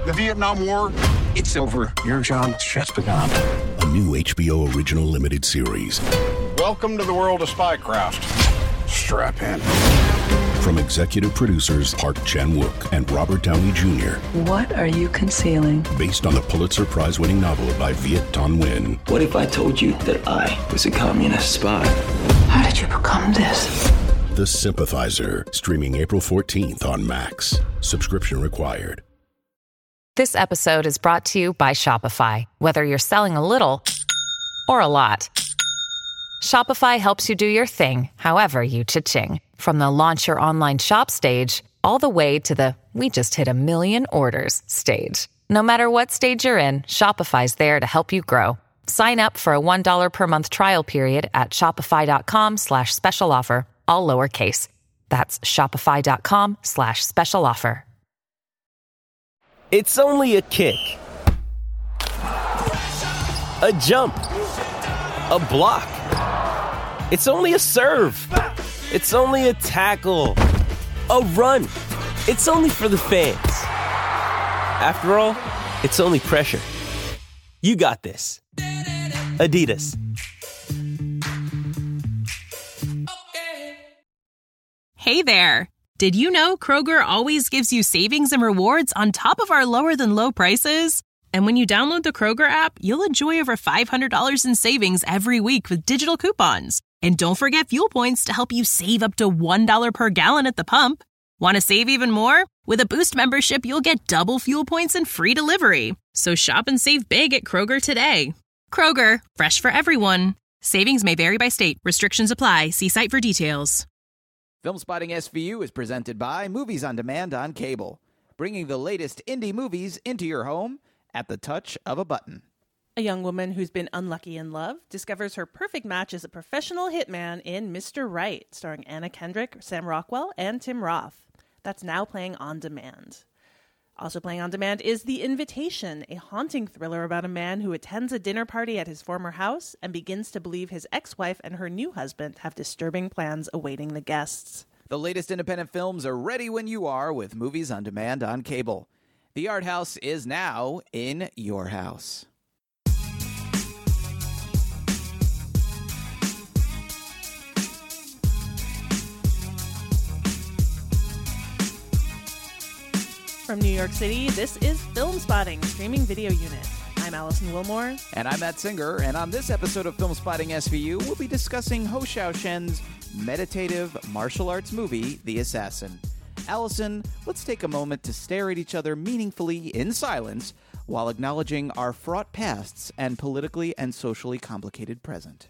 The Vietnam War, it's over. Your job has just begun. A new HBO original limited series. Welcome to the world of spycraft. Strap in. From executive producers Park Chan-wook and Robert Downey Jr. What are you concealing? Based on the Pulitzer Prize-winning novel by Viet Thanh Nguyen. What if I told you that I was a communist spy? How did you become this? The Sympathizer, streaming April 14th on Max. Subscription required. This episode is brought to you by Shopify. Whether you're selling a little or a lot, Shopify helps you do your thing, however you cha-ching. From the launch your online shop stage, all the way to the we just hit 1 million orders stage. No matter what stage you're in, Shopify's there to help you grow. Sign up for a $1 per month trial period at shopify.com/special offer, all lowercase. That's shopify.com/special offer. It's only a kick, a jump, a block. It's only a serve. It's only a tackle, a run. It's only for the fans. After all, it's only pressure. You got this. Adidas. Hey there. Did you know Kroger always gives you savings and rewards on top of our lower-than-low prices? And when you download the Kroger app, you'll enjoy over $500 in savings every week with digital coupons. And don't forget fuel points to help you save up to $1 per gallon at the pump. Want to save even more? With a Boost membership, you'll get double fuel points and free delivery. So shop and save big at Kroger today. Kroger, fresh for everyone. Savings may vary by state. Restrictions apply. See site for details. Film Spotting SVU is presented by Movies on Demand on Cable, bringing the latest indie movies into your home at the touch of a button. A young woman who's been unlucky in love discovers her perfect match as a professional hitman in Mr. Right, starring Anna Kendrick, Sam Rockwell, and Tim Roth. That's now playing on demand. Also playing on demand is The Invitation, a haunting thriller about a man who attends a dinner party at his former house and begins to believe his ex-wife and her new husband have disturbing plans awaiting the guests. The latest independent films are ready when you are with Movies on Demand on Cable. The Art House is now in your house. From New York City, this is Film Spotting, streaming video unit. I'm Allison Wilmore. And I'm Matt Singer, and on this episode of Film Spotting SVU, we'll be discussing Hou Hsiao-hsien's meditative martial arts movie, The Assassin. Allison, let's take a moment to stare at each other meaningfully in silence while acknowledging our fraught pasts and politically and socially complicated present.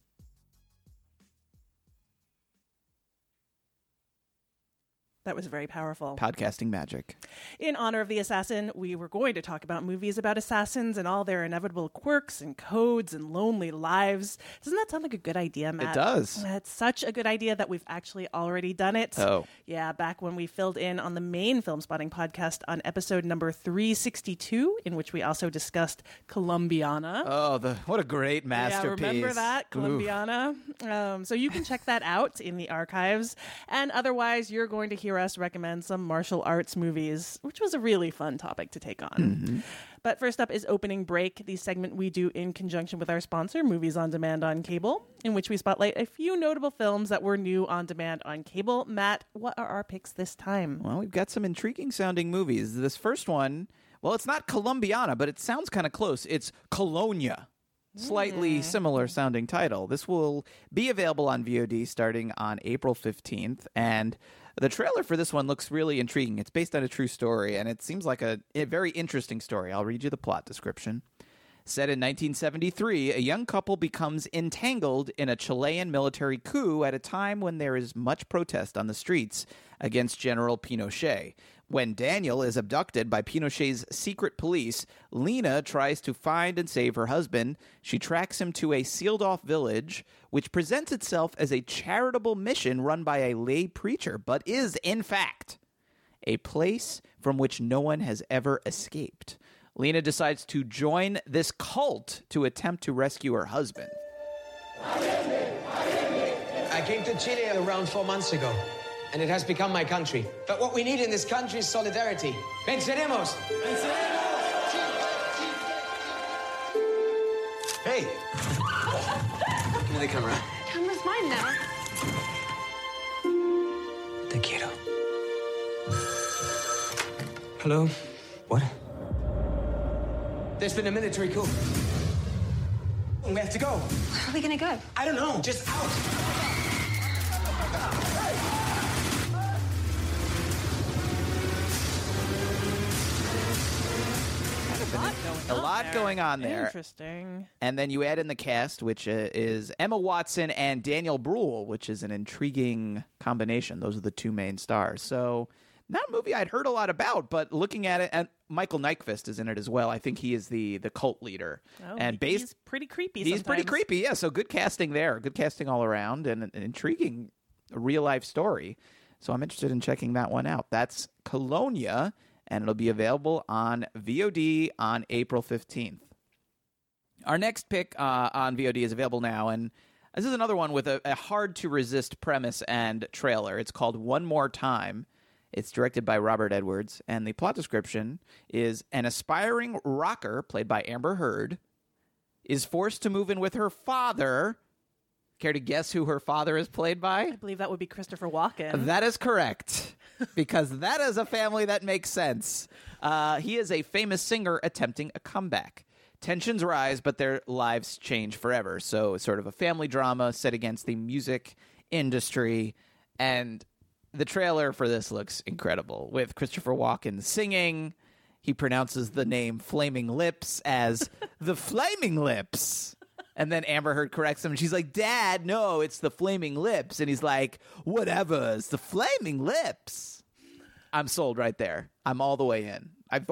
That was very powerful. Podcasting magic. In honor of The Assassin, we were going to talk about movies about assassins and all their inevitable quirks and codes and lonely lives. Doesn't that sound like a good idea, Matt? It does. It's such a good idea that we've actually already done it. Oh. Yeah, back when we filled in on the main Film Spotting podcast on episode number 362, in which we also discussed Colombiana. Oh, what a great masterpiece. Yeah, remember that? Colombiana. So you can check that out in the archives. And otherwise, you're going to hear us recommend some martial arts movies, which was a really fun topic to take on. Mm-hmm. But first up is Opening Break, the segment we do in conjunction with our sponsor, Movies on Demand on Cable, in which we spotlight a few notable films that were new on demand on cable. Matt, what are our picks this time? Well, we've got some intriguing sounding movies. This first one, well, it's not Colombiana, but it sounds kind of close. It's Colonia. Slightly similar sounding title. This will be available on VOD starting on April 15th, and the trailer for this one looks really intriguing. It's based on a true story, and it seems like a very interesting story. I'll read you the plot description. Set in 1973, a young couple becomes entangled in a Chilean military coup at a time when there is much protest on the streets against General Pinochet. When Daniel is abducted by Pinochet's secret police, Lena tries to find and save her husband. She tracks him to a sealed-off village, which presents itself as a charitable mission run by a lay preacher, but is, in fact, a place from which no one has ever escaped. Lena decides to join this cult to attempt to rescue her husband. I came to Chile around 4 months ago. and it has become my country. But what we need in this country is solidarity. Venceremos! Hey! Give me the camera. Camera's mine now. Te quiero. Hello? What? There's been a military coup. We have to go. Where are we gonna go? I don't know. Just out. A lot going on there. Interesting. And then you add in the cast, which is Emma Watson and Daniel Bruhl, which is an intriguing combination. Those are the two main stars. So not a movie I'd heard a lot about, but looking at it, and Michael Nyqvist is in it as well. I think he is the cult leader. Oh, and he's pretty creepy He's sometimes. pretty creepy, yeah. So good casting there. Good casting all around, and an intriguing real-life story. So I'm interested in checking that one out. That's Colonia, and it'll be available on VOD on April 15th. Our next pick on VOD is available now, and this is another one with a hard-to-resist premise and trailer. It's called One More Time. It's directed by Robert Edwards, and the plot description is an aspiring rocker, played by Amber Heard, is forced to move in with her father. Care to guess who her father is played by? I believe that would be Christopher Walken. That is correct, because that is a family that makes sense. He is a famous singer attempting a comeback. Tensions rise, but their lives change forever. So it's sort of a family drama set against the music industry. And the trailer for this looks incredible, with Christopher Walken singing. He pronounces the name Flaming Lips as the Flaming Lips. And then Amber Heard corrects him, and she's like, Dad, no, it's the Flaming Lips. And he's like, whatever, it's the Flaming Lips. I'm sold right there. I'm all the way in. I've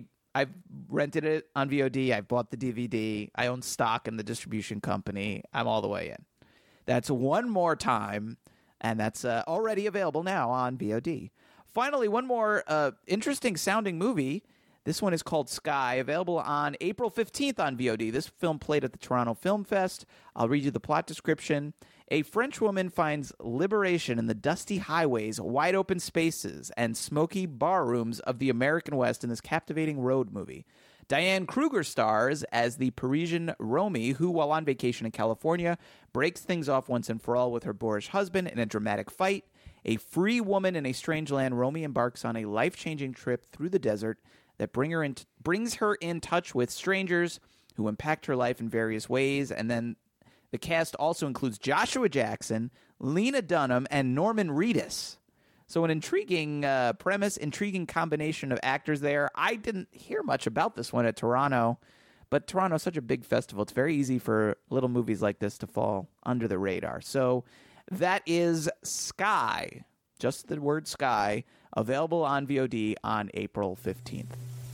rented it on VOD. I've bought the DVD. I own stock in the distribution company. I'm all the way in. That's One More Time, and that's already available now on VOD. Finally, one more interesting sounding movie. This one is called Sky, available on April 15th on VOD. This film played at the Toronto Film Fest. I'll read you the plot description. A French woman finds liberation in the dusty highways, wide open spaces, and smoky bar rooms of the American West in this captivating road movie. Diane Kruger stars as the Parisian Romy, who, while on vacation in California, breaks things off once and for all with her boorish husband in a dramatic fight. A free woman in a strange land, Romy embarks on a life-changing trip through the desert that brings her in touch with strangers who impact her life in various ways. And then the cast also includes Joshua Jackson, Lena Dunham, and Norman Reedus. So an intriguing premise, intriguing combination of actors there. I didn't hear much about this one at Toronto, but Toronto's such a big festival. It's very easy for little movies like this to fall under the radar. So that is Sky, just the word Sky, available on VOD on April 15th.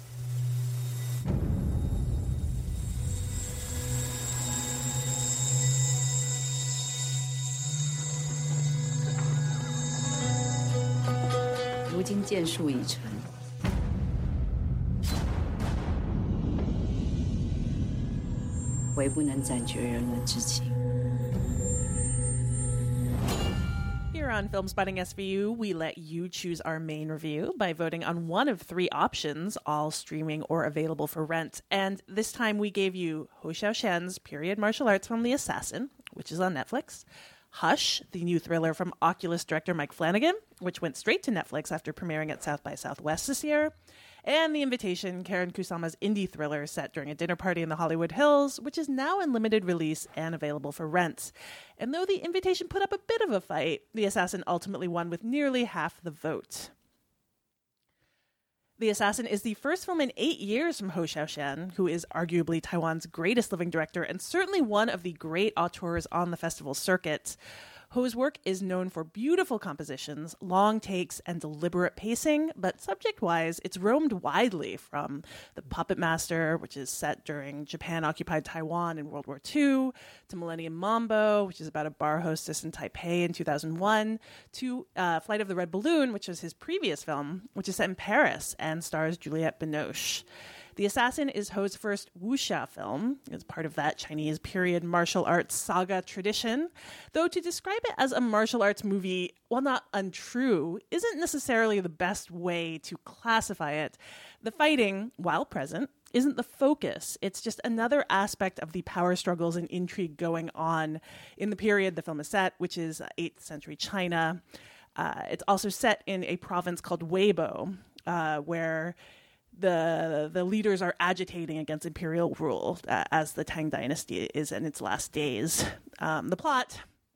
Here on Film Spotting SVU, we let you choose our main review by voting on one of three options, all streaming or available for rent. And this time we gave you Ho Xiaoshen's period martial arts film The Assassin, which is on Netflix, Hush, the new thriller from Oculus director Mike Flanagan, which went straight to Netflix after premiering at South by Southwest this year, and The Invitation, Karen Kusama's indie thriller set during a dinner party in the Hollywood Hills, which is now in limited release and available for rent. And though The Invitation put up a bit of a fight, The Assassin ultimately won with nearly half the vote. The Assassin is the first film in 8 years from Ho Xiaoshen, who is arguably Taiwan's greatest living director and certainly one of the great auteurs on the festival circuit. Ho's work is known for beautiful compositions, long takes, and deliberate pacing, but subject-wise, it's roamed widely from The Puppet Master, which is set during Japan-occupied Taiwan in World War II, to Millennium Mambo, which is about a bar hostess in Taipei in 2001, to Flight of the Red Balloon, which was his previous film, which is set in Paris and stars Juliette Binoche. The Assassin is Ho's first wuxia film. It's part of that Chinese period martial arts saga tradition. Though to describe it as a martial arts movie, while not untrue, isn't necessarily the best way to classify it. The fighting, while present, isn't the focus. It's just another aspect of the power struggles and intrigue going on in the period the film is set, which is 8th century China. It's also set in a province called Weibo, where the leaders are agitating against imperial rule as the Tang Dynasty is in its last days. The plot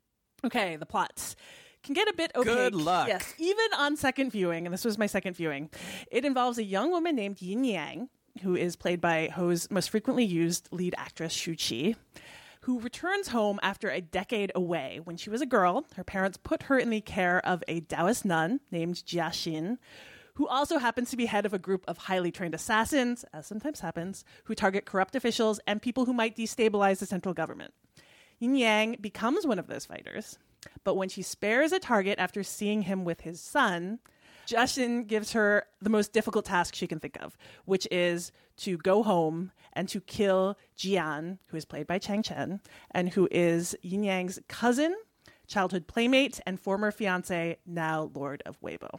can get a bit opaque. Good luck. Yes, even on second viewing, and this was my second viewing. It involves a young woman named Yin Yang, who is played by Ho's most frequently used lead actress, Shu Qi, who returns home after a decade away. When she was a girl, her parents put her in the care of a Taoist nun named Jia Xin, who also happens to be head of a group of highly trained assassins, as sometimes happens, who target corrupt officials and people who might destabilize the central government. Yin Yang becomes one of those fighters, but when she spares a target after seeing him with his son, Jia Xin gives her the most difficult task she can think of, which is to go home and to kill Jian, who is played by Chang Chen, and who is Yin Yang's cousin, childhood playmate, and former fiancé, now Lord of Weibo.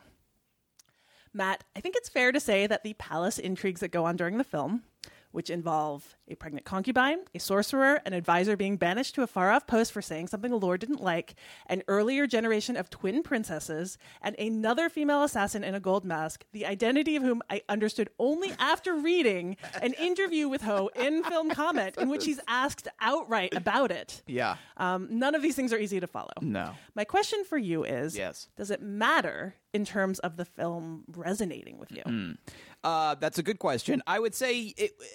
Matt, I think it's fair to say that the palace intrigues that go on during the film, which involve a pregnant concubine, a sorcerer, an advisor being banished to a far-off post for saying something the Lord didn't like, an earlier generation of twin princesses, and another female assassin in a gold mask, the identity of whom I understood only after reading an interview with Ho in Film Comment, in which he's asked outright about it. Yeah. None of these things are easy to follow. No. My question for you is, yes, does it matter in terms of the film resonating with you? That's a good question. I would say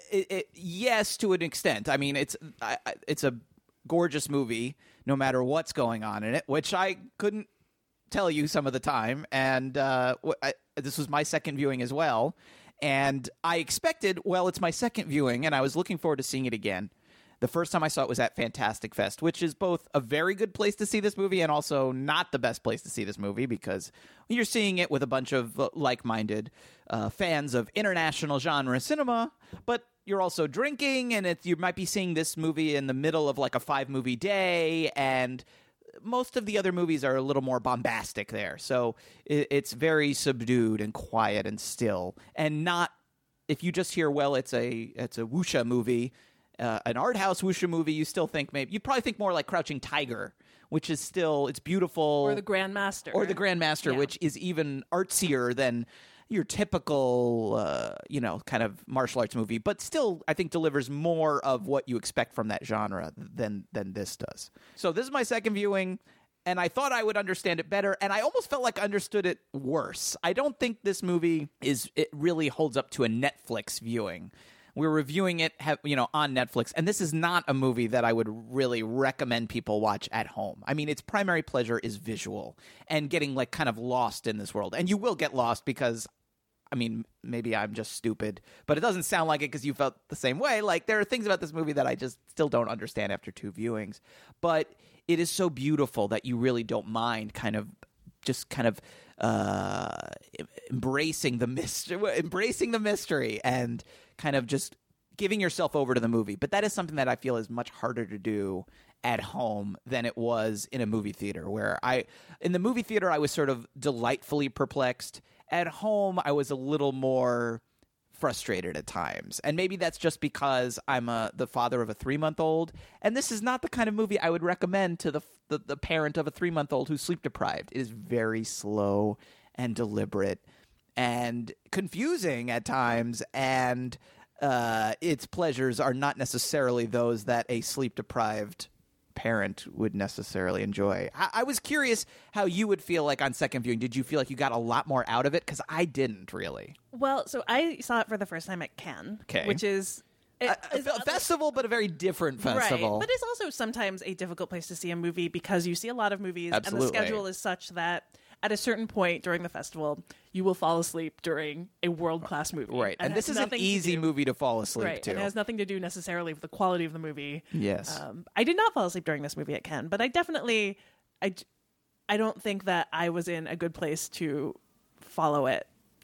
yes, to an extent. I mean, it's a gorgeous movie, no matter what's going on in it, which I couldn't tell you some of the time. And this was my second viewing as well. And I expected, it's my second viewing, and I was looking forward to seeing it again. The first time I saw it was at Fantastic Fest, which is both a very good place to see this movie and also not the best place to see this movie, because you're seeing it with a bunch of like-minded fans of international genre cinema, but you're also drinking, and you might be seeing this movie in the middle of like a 5-movie day, and most of the other movies are a little more bombastic there. So it's very subdued and quiet and still, and not, if you just hear, it's a wuxia movie, an art house wuxia movie, you still think you probably think more like Crouching Tiger, which is still, it's beautiful. Or The Grandmaster. Yeah. Which is even artsier than your typical, kind of martial arts movie, but still, I think, delivers more of what you expect from that genre than this does. So this is my second viewing, and I thought I would understand it better, and I almost felt like I understood it worse. I don't think this movie it really holds up to a Netflix viewing. We're reviewing it, on Netflix, and this is not a movie that I would really recommend people watch at home. I mean, its primary pleasure is visual and getting kind of lost in this world. And you will get lost because, maybe I'm just stupid, but it doesn't sound like it because you felt the same way. There are things about this movie that I just still don't understand after 2 viewings. But it is so beautiful that you really don't mind embracing the mystery and kind of just giving yourself over to the movie. But that is something that I feel is much harder to do at home than it was in a movie theater, where in the movie theater I was sort of delightfully perplexed. At home I was a little more frustrated at times, and maybe that's just because I'm the father of a 3-month-old, and this is not the kind of movie I would recommend to the parent of a 3-month-old who's sleep deprived. It is very slow and deliberate and confusing at times, and its pleasures are not necessarily those that a sleep deprived parent would necessarily enjoy. I was curious how you would feel on second viewing. Did you feel like you got a lot more out of it? Because I didn't really. Well, so I saw it for the first time at Cannes, which is a festival, but a very different festival. Right. But it's also sometimes a difficult place to see a movie because you see a lot of movies, Absolutely. And the schedule is such that at a certain point during the festival, you will fall asleep during a world-class movie. Right. And this is an easy movie to fall asleep to. And it has nothing to do necessarily with the quality of the movie. Yes. I did not fall asleep during this movie at Cannes, but I definitely, I don't think that I was in a good place to follow it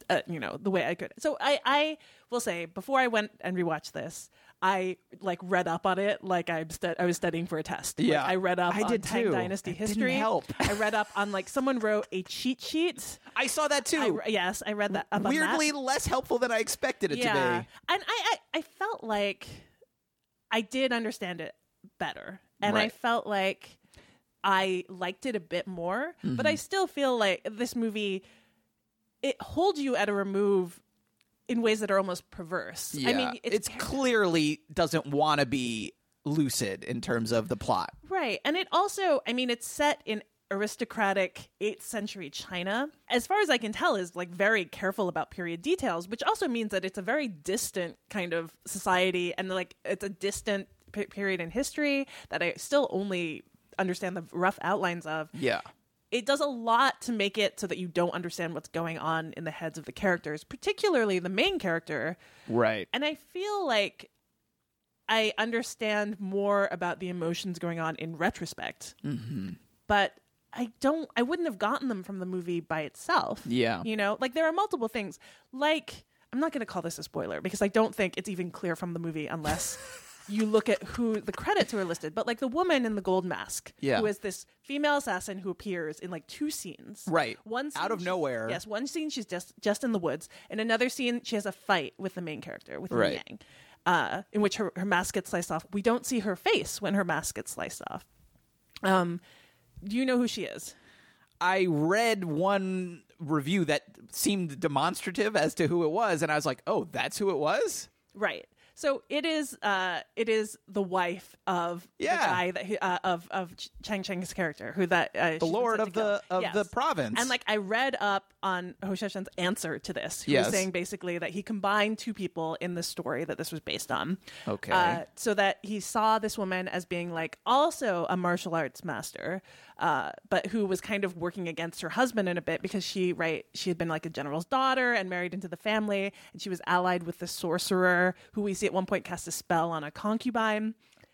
the way I could. So I will say, before I went and rewatched this, I like read up on it like I was studying for a test. Yeah, like, I read up on did Tang too. Dynasty It history. didn't help. I read up on like someone wrote a cheat sheet. I saw that too. Yes, I read that. Up on Weirdly that. less helpful than I expected it to be. And I felt like I did understand it better, and I Right. felt like I liked it a bit more. But I still feel like this movie, it holds you at a remove in ways that are almost perverse. Yeah. I mean, it's clearly doesn't want to be lucid in terms of the plot. right, and it also, I mean, it's set in aristocratic 8th century China. As far as I can tell, is like very careful about period details, which also means that it's a very distant kind of society, and like it's a distant period in history that I still only understand the rough outlines of. Yeah. It does a lot to make it so that you don't understand what's going on in the heads of the characters, particularly the main character. Right. And I feel like I understand more about the emotions going on in retrospect. Mm-hmm. But I wouldn't have gotten them from the movie by itself. Yeah. You know, like there are multiple things. Like, I'm not going to call this a spoiler because I don't think it's even clear from the movie unless you look at who the credits who are listed. But like the woman in the gold mask, Yeah. who is this female assassin who appears in like 2 scenes. Right. One scene Out of nowhere. Yes, one scene she's just in the woods. In another scene, she has a fight with the main character, with Right. Li Yang, in which her mask gets sliced off. We don't see her face when her mask gets sliced off. Do you know who she is? I read one review that seemed demonstrative as to who it was, and I was like, "Oh, that's who it was." Right. So it is the wife of the guy that of Chang Cheng's character, who that The lord of the province. And like I read up on Hou Hsiao-hsien's answer to this, who Yes. was saying basically that he combined 2 people in the story that this was based on. Okay. So that he saw this woman as being like also a martial arts master, but who was kind of working against her husband in a bit because she had been like a general's daughter and married into the family, and she was allied with the sorcerer who we see at one point cast a spell on a concubine.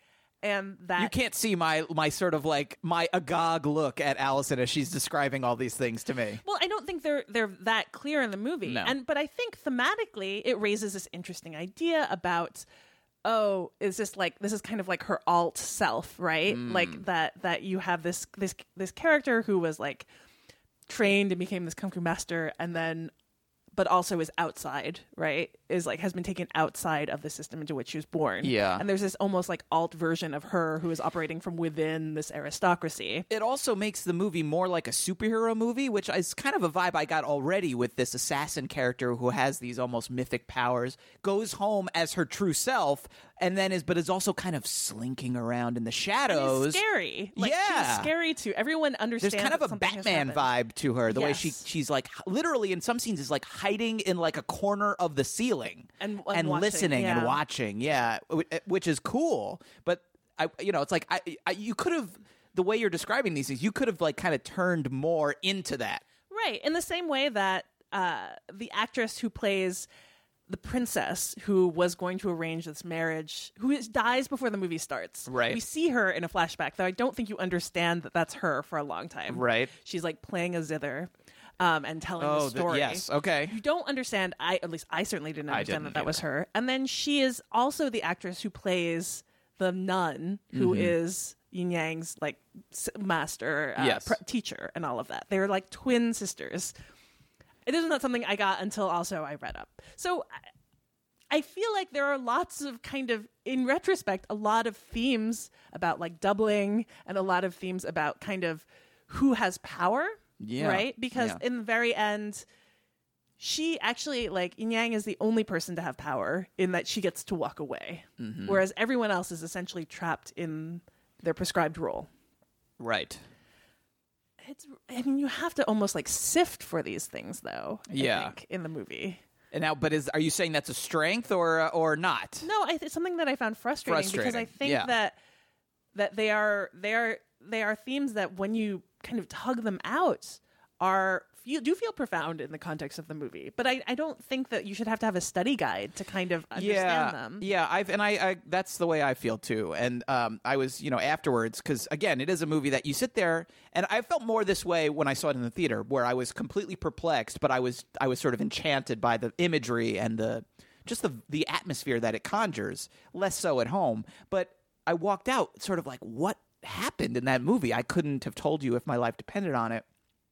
And that You can't see my sort of like my agog look at Allison as she's describing all these things to me. Well, I don't think they're that clear in the movie. No. But I think thematically it raises this interesting idea about, oh, is this is kind of like her alt self, right? Like that you have this character who was like trained and became this kung fu master, and then but also is outside, right? Is like has been taken outside of the system into which she was born. Yeah. And there's this almost like alt version of her who is operating from within this aristocracy. It also makes the movie more like a superhero movie, which is kind of a vibe I got already with this assassin character who has these almost mythic powers, goes home as her true self, and then is also kind of slinking around in the shadows. And it's scary. Like, Yeah. she's scary too. Everyone understands. There's kind of that a something has Batman happened. vibe to her. The way Yes. she's like literally in some scenes is like hiding in like a corner of the ceiling and and watching, listening yeah. and watching. Yeah, which is cool. But it's like you could have, the way you're describing these things, you could have like kind of turned more into that. Right. In the same way that the actress who plays the princess who was going to arrange this marriage, dies before the movie starts. Right. We see her in a flashback, though I don't think you understand that that's her for a long time. Right. She's like playing a zither and telling the story. Yes. Okay. You don't understand. At least I certainly didn't understand didn't that was her. And then she is also the actress who plays the nun, who is Yin Yang's like master, Yes. teacher, and all of that. They're like twin sisters. It is not something I got until also I read up. So I feel like there are lots of kind of, in retrospect, a lot of themes about like doubling and a lot of themes about kind of who has power. Yeah. Right? Because Yeah. in the very end, she actually, like, Yin Yang is the only person to have power in that she gets to walk away. Mm-hmm. Whereas everyone else is essentially trapped in their prescribed role. Right. You have to almost like sift for these things, though. I Yeah. think, in the movie. And now, but are you saying that's a strength or not? No, it's something that I found frustrating because I think yeah. that they are themes that when you kind of tug them out are do feel profound in the context of the movie, but I don't think that you should have to have a study guide to kind of understand them. Yeah, I that's the way I feel too. And I was, afterwards, because again, it is a movie that you sit there, and I felt more this way when I saw it in the theater, where I was completely perplexed, but I was sort of enchanted by the imagery and the atmosphere that it conjures. Less so at home, but I walked out sort of like, what happened in that movie? I couldn't have told you if my life depended on it.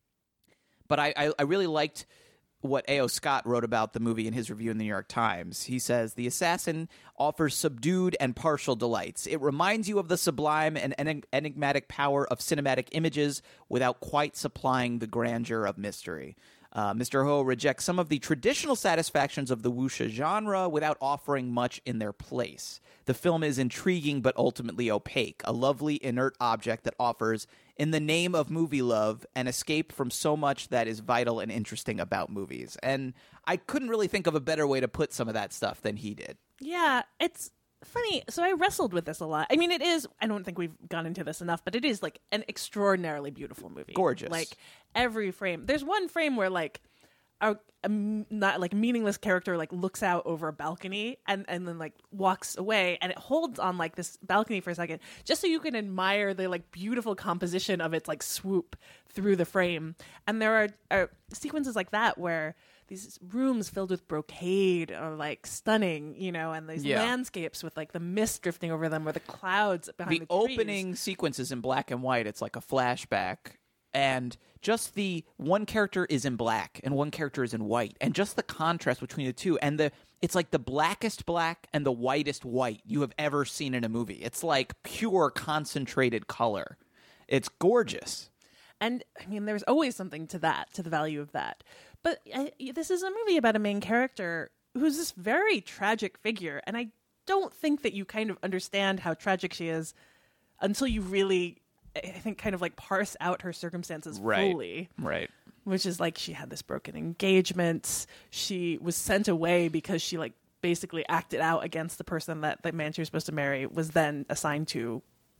But I really liked what A.O. Scott wrote about the movie in his review in the New York Times. He says, "The Assassin offers subdued and partial delights. It reminds you of the sublime and enigmatic power of cinematic images without quite supplying the grandeur of mystery. Mr. Ho rejects some of the traditional satisfactions of the wuxia genre without offering much in their place. The film is intriguing but ultimately opaque, a lovely inert object that offers, in the name of movie love, an escape from so much that is vital and interesting about movies." And I couldn't really think of a better way to put some of that stuff than he did. Yeah, it's funny. So I wrestled with this a lot. I mean, it is, I don't think we've gone into this enough, but it is like an extraordinarily beautiful movie. Gorgeous. Like every frame. There's one frame where like a not like meaningless character like looks out over a balcony and then like walks away, and it holds on like this balcony for a second just so you can admire the like beautiful composition of its like swoop through the frame. And there are sequences like that where these rooms filled with brocade are like stunning, and these landscapes with like the mist drifting over them or the clouds behind the trees. Opening sequences in black and white, it's like a flashback. And just the one character is in black and one character is in white, and just the contrast between the two, and it's like the blackest black and the whitest white you have ever seen in a movie. It's like pure concentrated color. It's gorgeous. And I mean, there's always something to the value of that. But this is a movie about a main character who's this very tragic figure, and I don't think that you kind of understand how tragic she is until you really, I think, kind of like parse out her circumstances fully. Right. Which is like she had this broken engagement. She was sent away because she like basically acted out against the person that the man she was supposed to marry was then assigned to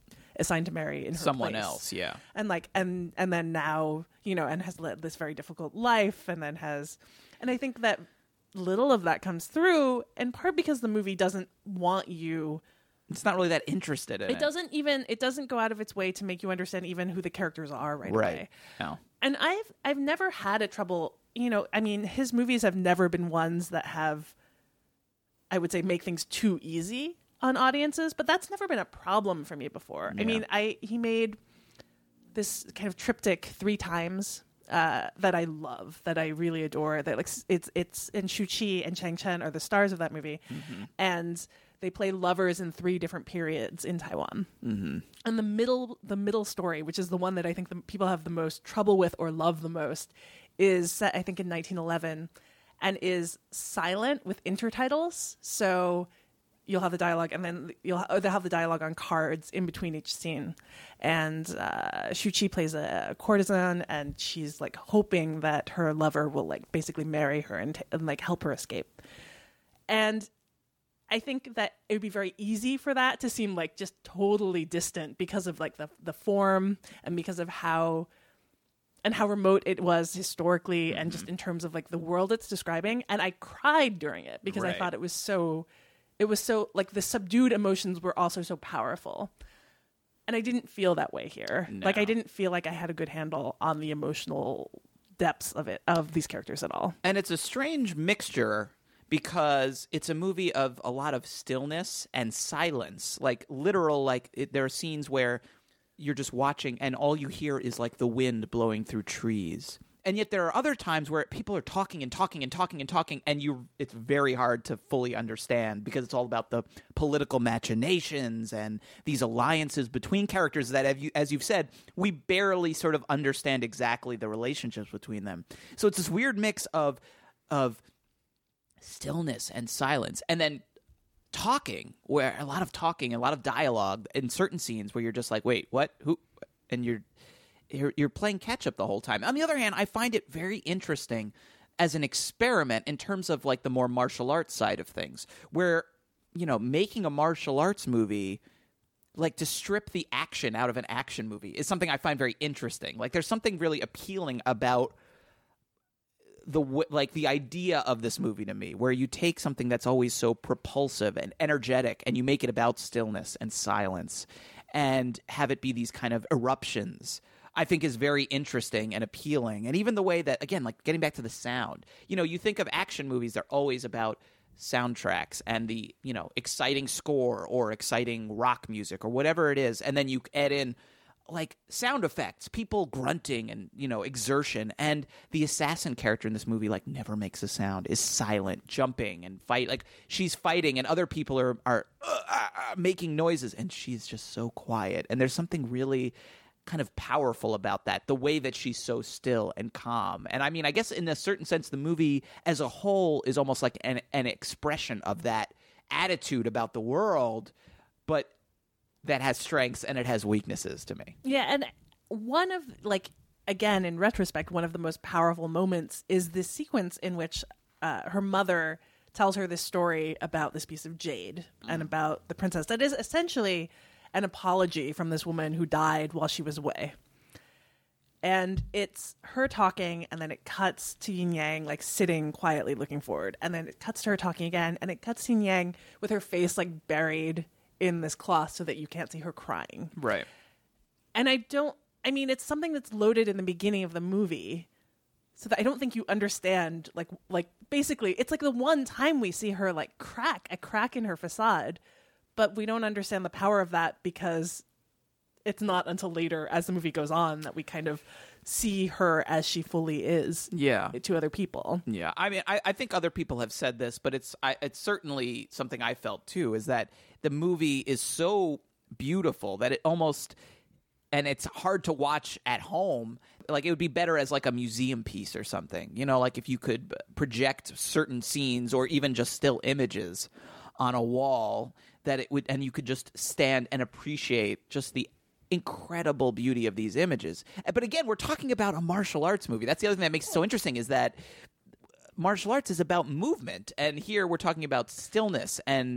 marry in her someone place. else. Yeah. And like and then now, and has led this very difficult life, and I think that little of that comes through in part because the movie doesn't want you. It's not really that interested in it. It doesn't go out of its way to make you understand even who the characters are right away. No. And I've never had a trouble, I mean, his movies have never been ones that have, I would say, make things too easy on audiences, but that's never been a problem for me before. Yeah. I mean, he made this kind of triptych 3 times that I love, that I really adore. That like it's and Shu Qi and Chang Chen are the stars of that movie, and they play lovers in 3 different periods in Taiwan. And the middle story, which is the one that I think the people have the most trouble with or love the most, is set, I think, in 1911, and is silent with intertitles. So you'll have the dialogue, and then they'll have the dialogue on cards in between each scene. And Shu Qi plays a courtesan, and she's like hoping that her lover will like basically marry her and like help her escape. And I think that it would be very easy for that to seem like just totally distant because of like the form and because of how remote it was historically and just in terms of like the world it's describing. And I cried during it because I thought it was so like the subdued emotions were also so powerful. And I didn't feel that way here. No. Like I didn't feel like I had a good handle on the emotional depths of these characters at all. And it's a strange mixture because it's a movie of a lot of stillness and silence, like literal, there are scenes where you're just watching and all you hear is like the wind blowing through trees. And yet there are other times where people are talking and talking and talking and talking, and it's very hard to fully understand because it's all about the political machinations and these alliances between characters that, as you've said, we barely sort of understand exactly the relationships between them. So it's this weird mix of stillness and silence, and then talking, where a lot of dialogue in certain scenes where you're just like, wait, what, who, and you're playing catch up the whole time. On the other hand, I find it very interesting as an experiment in terms of like the more martial arts side of things, where making a martial arts movie, like to strip the action out of an action movie, is something I find very interesting. Like there's something really appealing about the idea of this movie to me, where you take something that's always so propulsive and energetic and you make it about stillness and silence and have it be these kind of eruptions, I think is very interesting and appealing. And even the way that, again, like getting back to the sound, you think of action movies, they're always about soundtracks and the, exciting score or exciting rock music or whatever it is. And then you add in like sound effects, people grunting and, exertion. And the assassin character in this movie, like, never makes a sound, is silent, jumping and fight. Like, she's fighting and other people are making noises and she's just so quiet. And there's something really kind of powerful about that, the way that she's so still and calm. And I mean, I guess in a certain sense, the movie as a whole is almost like an expression of that attitude about the world, but that has strengths and it has weaknesses to me. Yeah, and one of, like, again, in retrospect, one of the most powerful moments is this sequence in which her mother tells her this story about this piece of jade and about the princess that is essentially an apology from this woman who died while she was away. And it's her talking, and then it cuts to Yin Yang, like, sitting quietly looking forward. And then it cuts to her talking again, and it cuts to Yin Yang with her face, like, buried in this cloth so that you can't see her crying. Right. And it's something that's loaded in the beginning of the movie so that I don't think you understand, like basically it's like the one time we see her, like, a crack in her facade, but we don't understand the power of that because it's not until later as the movie goes on that we kind of see her as she fully is to other people. Yeah. I mean, I think other people have said this, but it's certainly something I felt too, is that the movie is so beautiful that it almost, and it's hard to watch at home. Like, it would be better as like a museum piece or something, like if you could project certain scenes or even just still images on a wall, that it would, and you could just stand and appreciate just the incredible beauty of these images. But again, we're talking about a martial arts movie. That's the other thing that makes it so interesting, is that martial arts is about movement, and here we're talking about stillness. And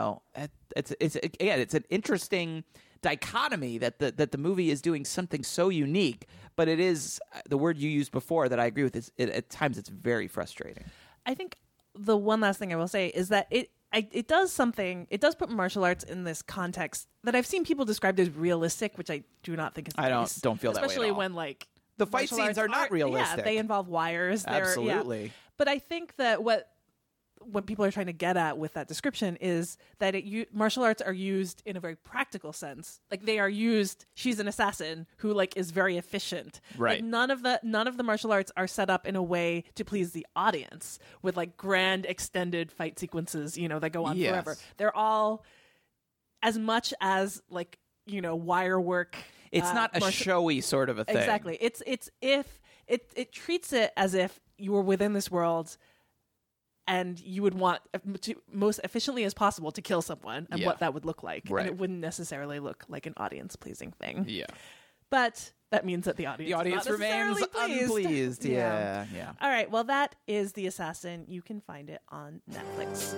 it's an interesting dichotomy that the movie is doing something so unique, but it is the word you used before that I agree with. At times it's very frustrating. I think the one last thing I will say is that it does something. It does put martial arts in this context that I've seen people described as realistic, which I do not think is the case. Don't feel that way at especially all. when, like, the fight scenes are not realistic. Yeah, they involve wires. Absolutely. Yeah. But I think that what people are trying to get at with that description is that martial arts are used in a very practical sense. Like, they are used. She's an assassin who, like, is very efficient. Right. Like, none of the martial arts are set up in a way to please the audience with, like, grand extended fight sequences, that go on forever. They're all as much as, like, wire work. It's not a showy sort of a thing. Exactly. It treats it as if you were within this world and you would want to, most efficiently as possible, to kill someone, and what that would look like. Right. And it wouldn't necessarily look like an audience-pleasing thing. Yeah. But that means that the audience remains unpleased. Yeah. All right. Well, that is The Assassin. You can find it on Netflix.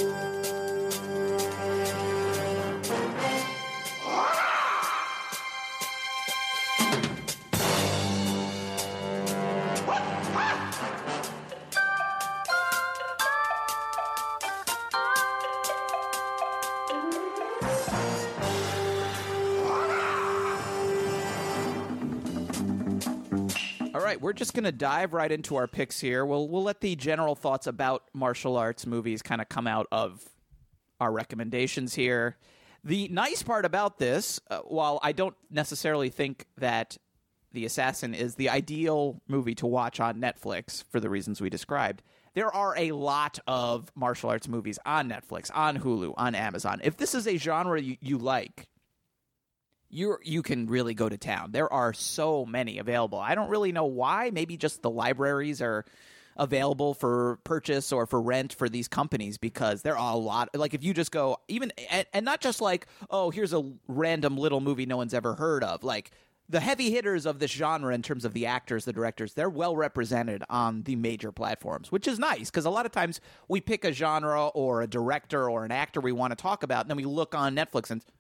All right, we're just going to dive right into our picks here. We'll let the general thoughts about martial arts movies kind of come out of our recommendations here. The nice part about this, while I don't necessarily think that The Assassin is the ideal movie to watch on Netflix for the reasons we described, there are a lot of martial arts movies on Netflix, on Hulu, on Amazon. If this is a genre you like, you can really go to town. There are so many available. I don't really know why. Maybe just the libraries are available for purchase or for rent for these companies, because there are a lot. Like, if you just go, even, and not just like, oh, here's a random little movie no one's ever heard of. Like, the heavy hitters of this genre in terms of the actors, the directors, they're well represented on the major platforms, which is nice, because a lot of times we pick a genre or a director or an actor we want to talk about, and then we look on Netflix and,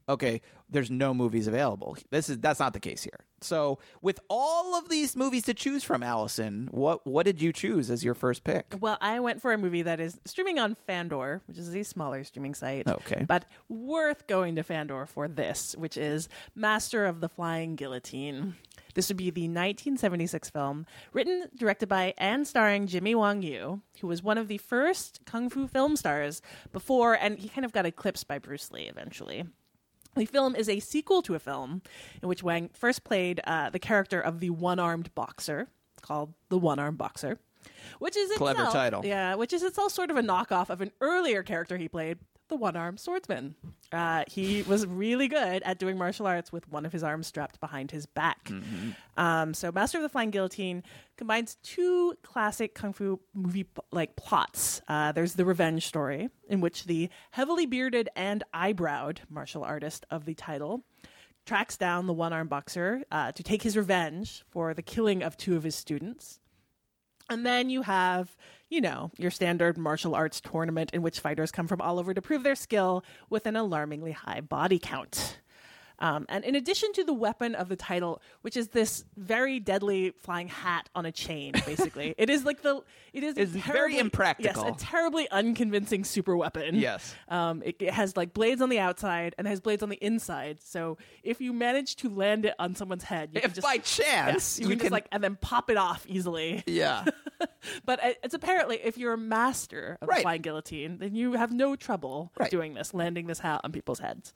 okay, there's no movies available. That's not the case here. So with all of these movies to choose from, Allison, what did you choose as your first pick? Well, I went for a movie that is streaming on Fandor, which is a smaller streaming site. Okay. But worth going to Fandor for this, which is Master of the Flying Guillotine. This would be the 1976 film, written, directed by, and starring Jimmy Wong Yu, who was one of the first kung fu film stars before, and he kind of got eclipsed by Bruce Lee eventually. The film is a sequel to a film in which Wang first played the character of the one-armed boxer, called The One-Armed Boxer, which is clever itself, title. Yeah, which is itself sort of a knockoff of an earlier character he played, the one-armed swordsman. He was really good at doing martial arts with one of his arms strapped behind his back. Mm-hmm. So Master of the Flying Guillotine combines two classic kung fu movie plots. There's the revenge story, in which the heavily bearded and eyebrowed martial artist of the title tracks down the one-armed boxer to take his revenge for the killing of two of his students. And then you have, your standard martial arts tournament in which fighters come from all over to prove their skill with an alarmingly high body count. And in addition to the weapon of the title, which is this very deadly flying hat on a chain, basically, it's very impractical. Yes, a terribly unconvincing super weapon. Yes. It has like blades on the outside and has blades on the inside. So if you manage to land it on someone's head, you can just, by chance, you can just and then pop it off easily. Yeah. But it's apparently, if you're a master of the flying guillotine, then you have no trouble doing this, landing this hat on people's heads.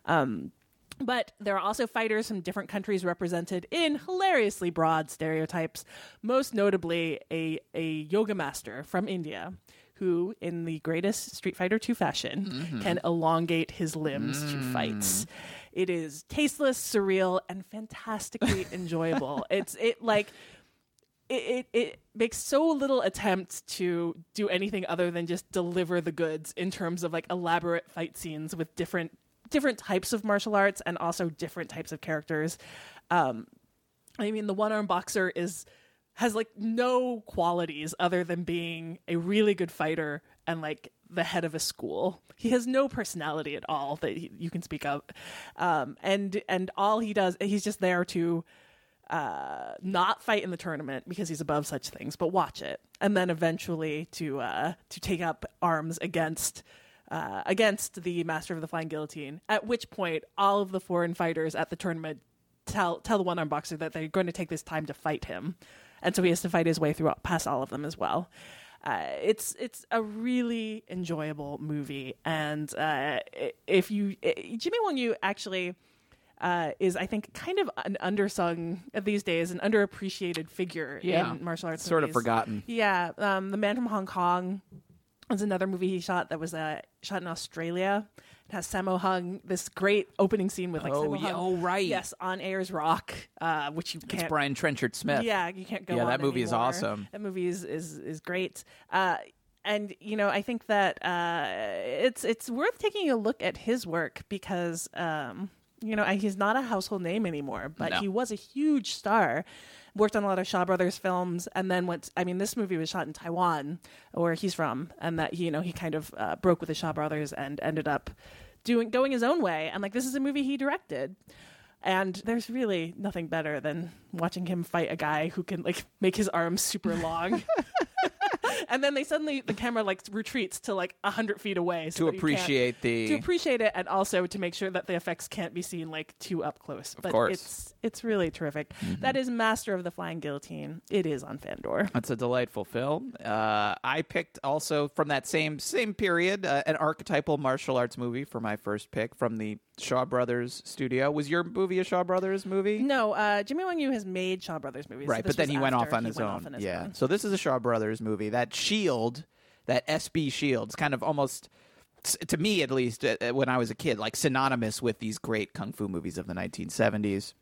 But there are also fighters from different countries represented in hilariously broad stereotypes, most notably a yoga master from India who, in the greatest Street Fighter II fashion, can elongate his limbs to fight. It is tasteless, surreal, and fantastically enjoyable. It makes so little attempt to do anything other than just deliver the goods in terms of like elaborate fight scenes with different types of martial arts and also different types of characters. The one-armed boxer has like no qualities other than being a really good fighter and like the head of a school. He has no personality at all that you can speak of. And all he does, he's just there to not fight in the tournament because he's above such things, but watch it. And then eventually to take up arms against the Master of the Flying Guillotine, at which point all of the foreign fighters at the tournament tell the one-armed boxer that they're going to take this time to fight him. And so he has to fight his way through past all of them as well. It's a really enjoyable movie. And Jimmy Wong Yu actually is, I think, kind of an undersung these days, an underappreciated figure in martial arts sort movies. of forgotten. Yeah. The Man from Hong Kong was another movie he shot that was shot in Australia. It has Sammo Hung, this great opening scene with Sammo Hung. Oh, right. Yes, on Ayers Rock, which you can't. It's Brian Trenchard Smith. Yeah, you can't go on. Yeah, that movie is anymore. awesome. That movie is great. And I think that it's worth taking a look at his work because he's not a household name anymore, but he was a huge star. Worked on a lot of Shaw Brothers films, and then this movie was shot in Taiwan, where he's from, and that he kind of broke with the Shaw Brothers and ended up going his own way. And this is a movie he directed. And there's really nothing better than watching him fight a guy who can make his arms super long. And then the camera retreats to 100 feet away to appreciate it, and also to make sure that the effects can't be seen too up close. Of course. It's really terrific. Mm-hmm. That is Master of the Flying Guillotine. It is on Fandor. That's a delightful film. I picked also from that same period an archetypal martial arts movie for my first pick from the Shaw Brothers studio. Was your movie a Shaw Brothers movie? No, Jimmy Wong Yu has made Shaw Brothers movies. Right, so but then he went off on his own. Yeah, so this is a Shaw Brothers movie. That Shield, that SB Shield, is kind of almost, to me at least, when I was a kid, synonymous with these great kung fu movies of the 1970s.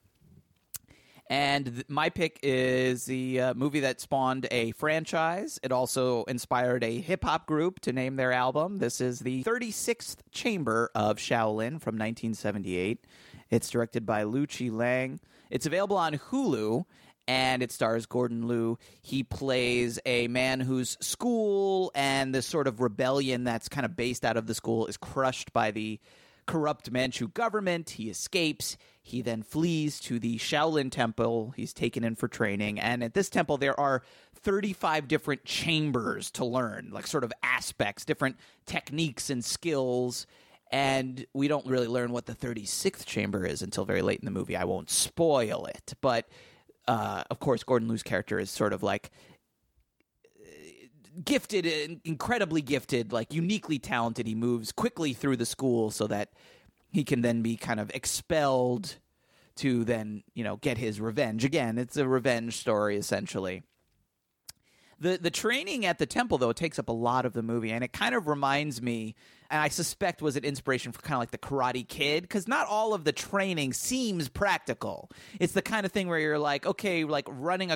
And my pick is the movie that spawned a franchise. It also inspired a hip-hop group to name their album. This is the 36th Chamber of Shaolin from 1978. It's directed by Lu Chi Lang. It's available on Hulu, and it stars Gordon Liu. He plays a man whose school and this sort of rebellion that's kind of based out of the school is crushed by the corrupt Manchu government. He escapes. He then flees to the Shaolin Temple. He's taken in for training. And at this temple, there are 35 different chambers to learn, like sort of aspects, different techniques and skills. And we don't really learn what the 36th chamber is until very late in the movie. I won't spoil it. But, of course, Gordon Liu's character is sort of like gifted, incredibly gifted, like uniquely talented. He moves quickly through the school so that he can then be kind of expelled to then, get his revenge. Again, it's a revenge story, essentially. The training at the temple, though, takes up a lot of the movie, and it kind of reminds me, and I suspect was an inspiration for kind of like the Karate Kid, because not all of the training seems practical. It's the kind of thing where you're like, okay, like running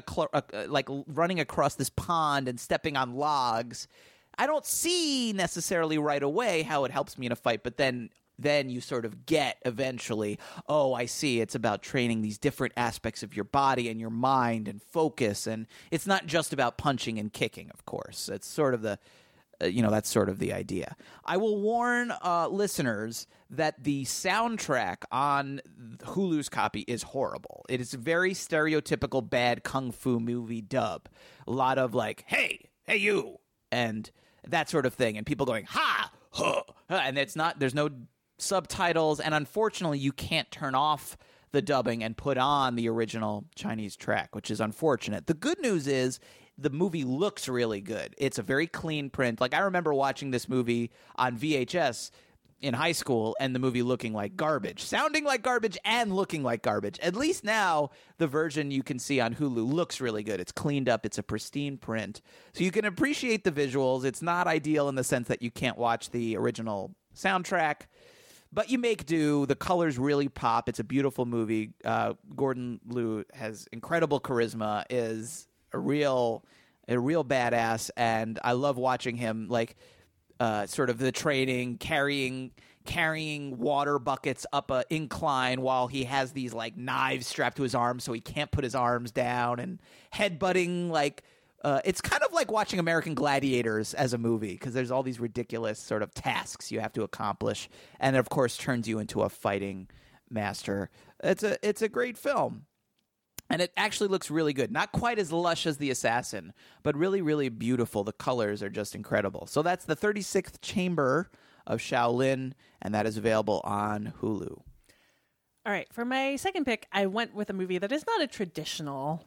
across this pond and stepping on logs. I don't see necessarily right away how it helps me in a fight, but then you sort of get eventually, oh, I see, it's about training these different aspects of your body and your mind and focus, and it's not just about punching and kicking, of course. It's sort of the, that's sort of the idea. I will warn listeners that the soundtrack on Hulu's copy is horrible. It is a very stereotypical bad kung fu movie dub. A lot of like, hey you, and that sort of thing, and people going, ha, huh, and there's no subtitles, and unfortunately you can't turn off the dubbing and put on the original Chinese track, which is unfortunate. The good news is the movie looks really good. It's a very clean print. Like, I remember watching this movie on VHS in high school and the movie looking like garbage, sounding like garbage and looking like garbage. At least now the version you can see on Hulu looks really good. It's cleaned up. It's a pristine print. So you can appreciate the visuals. It's not ideal in the sense that you can't watch the original soundtrack, but you make do. The colors really pop. It's a beautiful movie. Gordon Liu has incredible charisma, is a real badass, and I love watching him, like, sort of the training, carrying water buckets up a incline while he has these like knives strapped to his arms so he can't put his arms down, and headbutting like. It's kind of like watching American Gladiators as a movie, because there's all these ridiculous sort of tasks you have to accomplish, and it, of course, turns you into a fighting master. It's a great film, and it actually looks really good. Not quite as lush as The Assassin, but really, really beautiful. The colors are just incredible. So that's the 36th Chamber of Shaolin, and that is available on Hulu. All right, for my second pick, I went with a movie that is not a traditional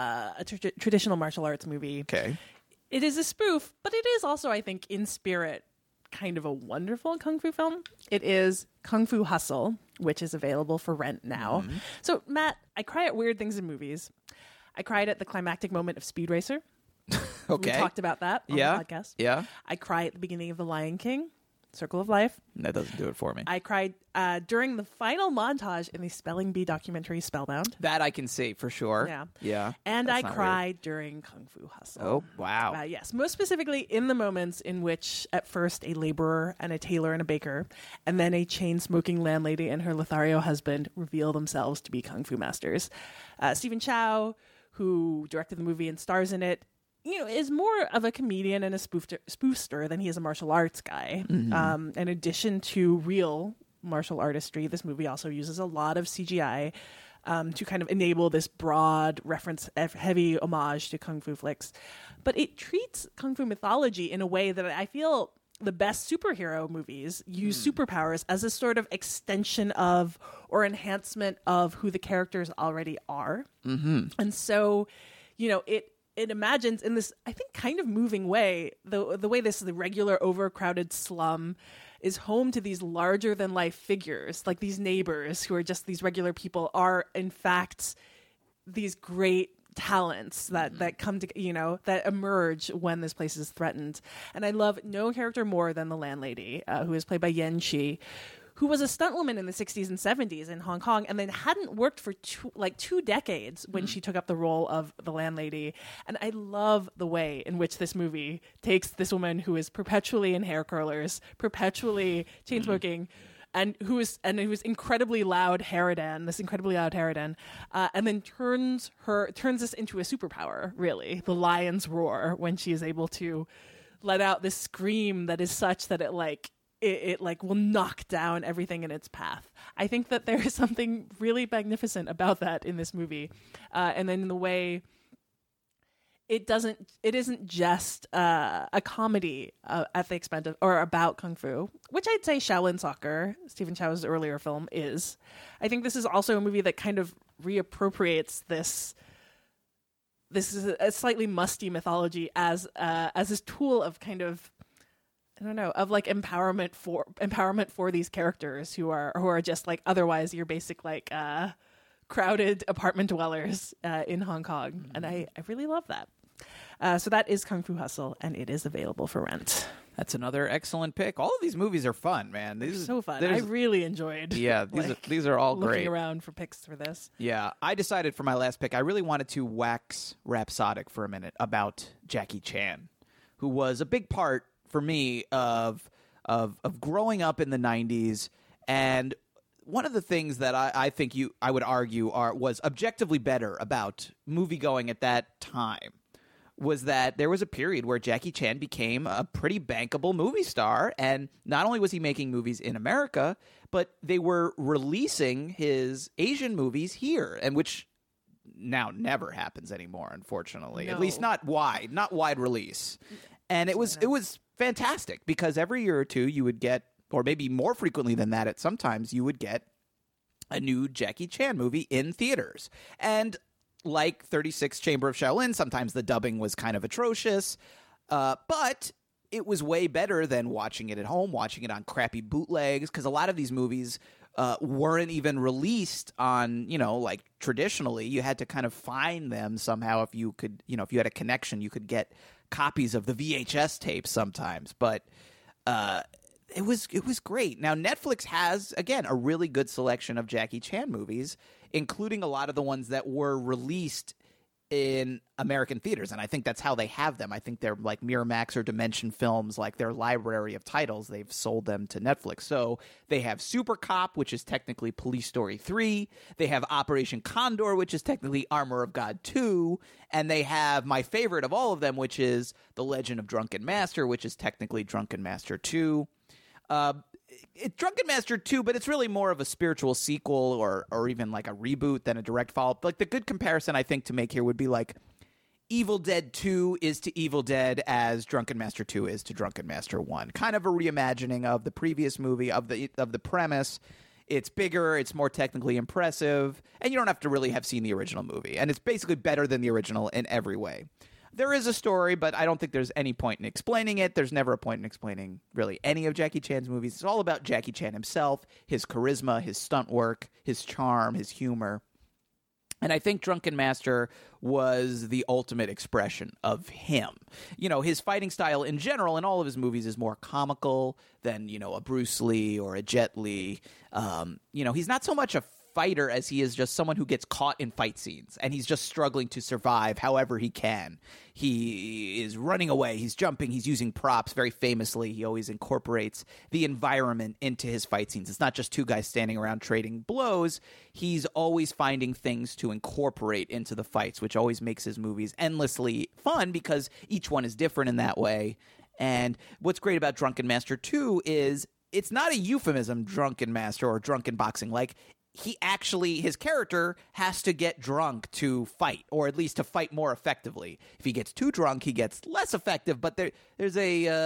martial arts movie. Okay. It is a spoof, but it is also, I think, in spirit, kind of a wonderful kung fu film. It is Kung Fu Hustle, which is available for rent now. Mm-hmm. So, Matt, I cry at weird things in movies. I cried at the climactic moment of Speed Racer. Okay. We talked about that on the podcast. Yeah. I cry at the beginning of The Lion King. Circle of Life. That doesn't do it for me. I cried during the final montage in the Spelling Bee documentary Spellbound. That I can see for sure. Yeah. And I cried during Kung Fu Hustle. Oh, wow. Yes, most specifically in the moments in which at first a laborer and a tailor and a baker, and then a chain-smoking landlady and her Lothario husband reveal themselves to be Kung Fu masters. Stephen Chow, who directed the movie and stars in it, is more of a comedian and a spoofster than he is a martial arts guy. Mm-hmm. In addition to real martial artistry, this movie also uses a lot of CGI to kind of enable this broad reference, heavy homage to Kung Fu flicks. But it treats Kung Fu mythology in a way that I feel the best superhero movies use superpowers as a sort of extension of or enhancement of who the characters already are. Mm-hmm. And so, it imagines in this, I think, kind of moving way, the way the regular overcrowded slum is home to these larger than life figures, like these neighbors who are just these regular people, are in fact these great talents that come to, that emerge when this place is threatened. And I love no character more than the landlady, who is played by Yen Chi, who was a stuntwoman in the 60s and 70s in Hong Kong, and then hadn't worked for 2 decades when she took up the role of the landlady. And I love the way in which this movie takes this woman who is perpetually in hair curlers, perpetually chain smoking, and who is incredibly loud Harridan, and then turns this into a superpower, really, the lion's roar, when she is able to let out this scream that is such that it it like will knock down everything in its path. I think that there is something really magnificent about that in this movie, and then in the way it isn't just a comedy at the expense of or about kung fu, which I'd say Shaolin Soccer, Stephen Chow's earlier film, is. I think this is also a movie that kind of reappropriates this. This is a slightly musty mythology as this tool of kind of, I don't know, of like empowerment for these characters who are just like otherwise your basic like crowded apartment dwellers in Hong Kong, and I really love that. So that is Kung Fu Hustle, and it is available for rent. That's another excellent pick. All of these movies are fun, man. These are so fun. I really enjoyed. Yeah, these are all looking great. Around for picks for this. Yeah, I decided for my last pick, I really wanted to wax rhapsodic for a minute about Jackie Chan, who was a big part for me of growing up in the 90s. And one of the things that I think I would argue was objectively better about movie going at that time was that there was a period where Jackie Chan became a pretty bankable movie star, and not only was he making movies in America, but they were releasing his Asian movies here, and which now never happens anymore, unfortunately. No. At least not wide release. And it was fantastic because every year or two you would get, or maybe more frequently than that at sometimes, you would get a new Jackie Chan movie in theaters. And like 36 Chamber of Shaolin, sometimes the dubbing was kind of atrocious, but it was way better than watching it at home, watching it on crappy bootlegs, because a lot of these movies weren't even released on, like traditionally. You had to kind of find them somehow. If you could, if you had a connection, you could get copies of the VHS tapes sometimes. But it was great. Now, Netflix has, again, a really good selection of Jackie Chan movies, including a lot of the ones that were released in American theaters, and I think that's how they have them. I think they're like Miramax or Dimension Films, like their library of titles. They've sold them to Netflix. So they have Super Cop, which is technically Police Story 3. They have Operation Condor, which is technically Armor of God 2. And they have my favorite of all of them, which is The Legend of Drunken Master, which is technically Drunken Master 2. It's Drunken Master 2, but it's really more of a spiritual sequel or even like a reboot than a direct follow-up. Like the good comparison I think to make here would be like Evil Dead 2 is to Evil Dead as Drunken Master 2 is to Drunken Master 1. Kind of a reimagining of the previous movie, of the premise. It's bigger, it's more technically impressive, and you don't have to really have seen the original movie. And it's basically better than the original in every way. There is a story, but I don't think there's any point in explaining it. There's never a point in explaining really any of Jackie Chan's movies. It's all about Jackie Chan himself, his charisma, his stunt work, his charm, his humor. And I think Drunken Master was the ultimate expression of him. His fighting style in general in all of his movies is more comical than, a Bruce Lee or a Jet Li. He's not so much a fighter as he is just someone who gets caught in fight scenes, and he's just struggling to survive however he can. He is running away, he's jumping, he's using props. Very famously, he always incorporates the environment into his fight scenes. It's not just two guys standing around trading blows. He's always finding things to incorporate into the fights, which always makes his movies endlessly fun because each one is different in that way. And what's great about Drunken Master 2 is it's not a euphemism, Drunken Master or drunken boxing. Like, his character has to get drunk to fight, or at least to fight more effectively. If he gets too drunk, he gets less effective, but there's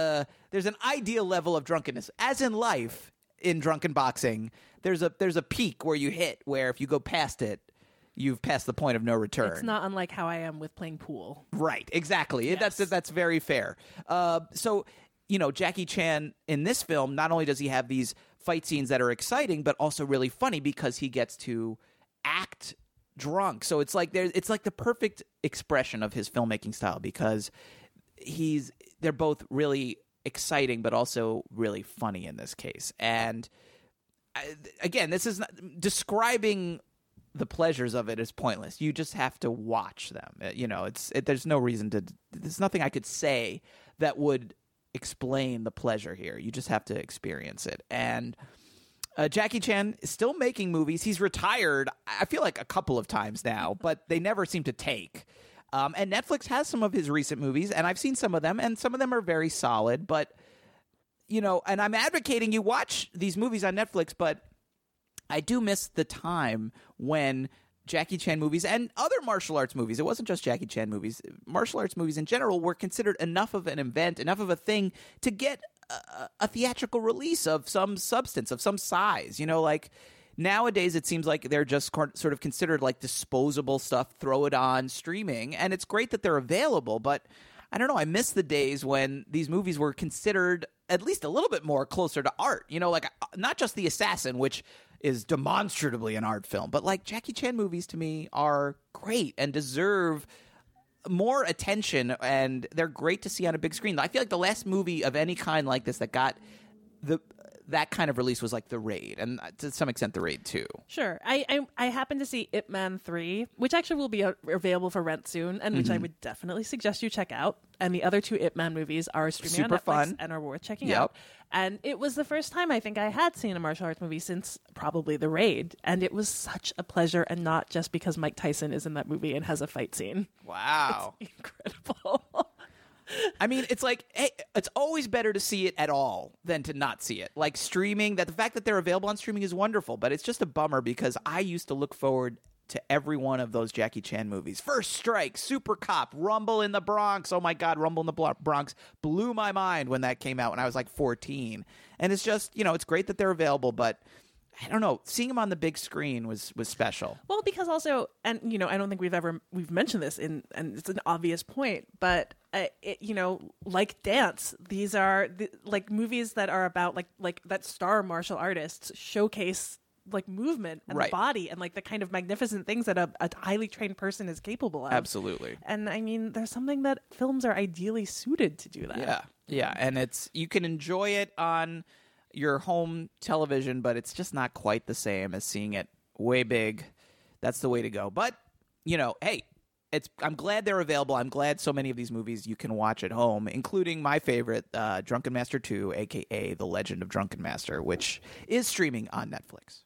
an ideal level of drunkenness. As in life, in drunken boxing, there's a peak where you hit, where if you go past it, you've passed the point of no return. It's not unlike how I am with playing pool. Right, exactly. Yes. That's very fair. So, Jackie Chan in this film, not only does he have these fight scenes that are exciting, but also really funny because he gets to act drunk. So it's like the perfect expression of his filmmaking style because they're both really exciting, but also really funny in this case. And again, this is not describing the pleasures of it is pointless. You just have to watch them. There's no reason to. There's nothing I could say that would explain the pleasure here. You just have to experience it. And Jackie Chan is still making movies. He's retired, I feel like, a couple of times now, but they never seem to take. And Netflix has some of his recent movies, and I've seen some of them, and some of them are very solid. But and I'm advocating you watch these movies on Netflix, but I do miss the time when Jackie Chan movies and other martial arts movies, it wasn't just Jackie Chan movies, martial arts movies in general were considered enough of an event, enough of a thing to get a theatrical release of some substance, of some size. Like nowadays it seems like they're just sort of considered like disposable stuff, throw it on streaming, and it's great that they're available, but I don't know, I miss the days when these movies were considered at least a little bit more closer to art. Like not just The Assassin, which is demonstrably an art film, but like Jackie Chan movies to me are great and deserve more attention, and they're great to see on a big screen. I feel like the last movie of any kind like this that got that kind of release was like The Raid, and to some extent The Raid 2. Sure. I happened to see Ip Man 3, which actually will be available for rent soon, and which I would definitely suggest you check out. And the other two Ip Man movies are streaming on Netflix fun. and are worth checking out. And it was the first time I think I had seen a martial arts movie since probably The Raid, and it was such a pleasure, and not just because Mike Tyson is in that movie and has a fight scene. Wow. It's incredible. I mean, it's like, hey, it's always better to see it at all than to not see it. Like streaming, the fact that they're available on streaming is wonderful, but it's just a bummer because I used to look forward to every one of those Jackie Chan movies. First Strike, Super Cop, Rumble in the Bronx. Oh my God, Rumble in the Bronx blew my mind when that came out when I was like 14. And it's just, it's great that they're available, but I don't know, seeing them on the big screen was special. Well, because also, and I don't think we've mentioned this and it's an obvious point, but like Dance, these are like movies that are about like that star martial artists showcase like movement and the body and like the kind of magnificent things that a highly trained person is capable of. Absolutely. And I mean, there's something that films are ideally suited to do that. Yeah, and you can enjoy it on your home television, but it's just not quite the same as seeing it way big. That's the way to go. But hey, I'm glad they're available. I'm glad so many of these movies you can watch at home, including my favorite, Drunken Master 2, aka The Legend of Drunken Master, which is streaming on Netflix.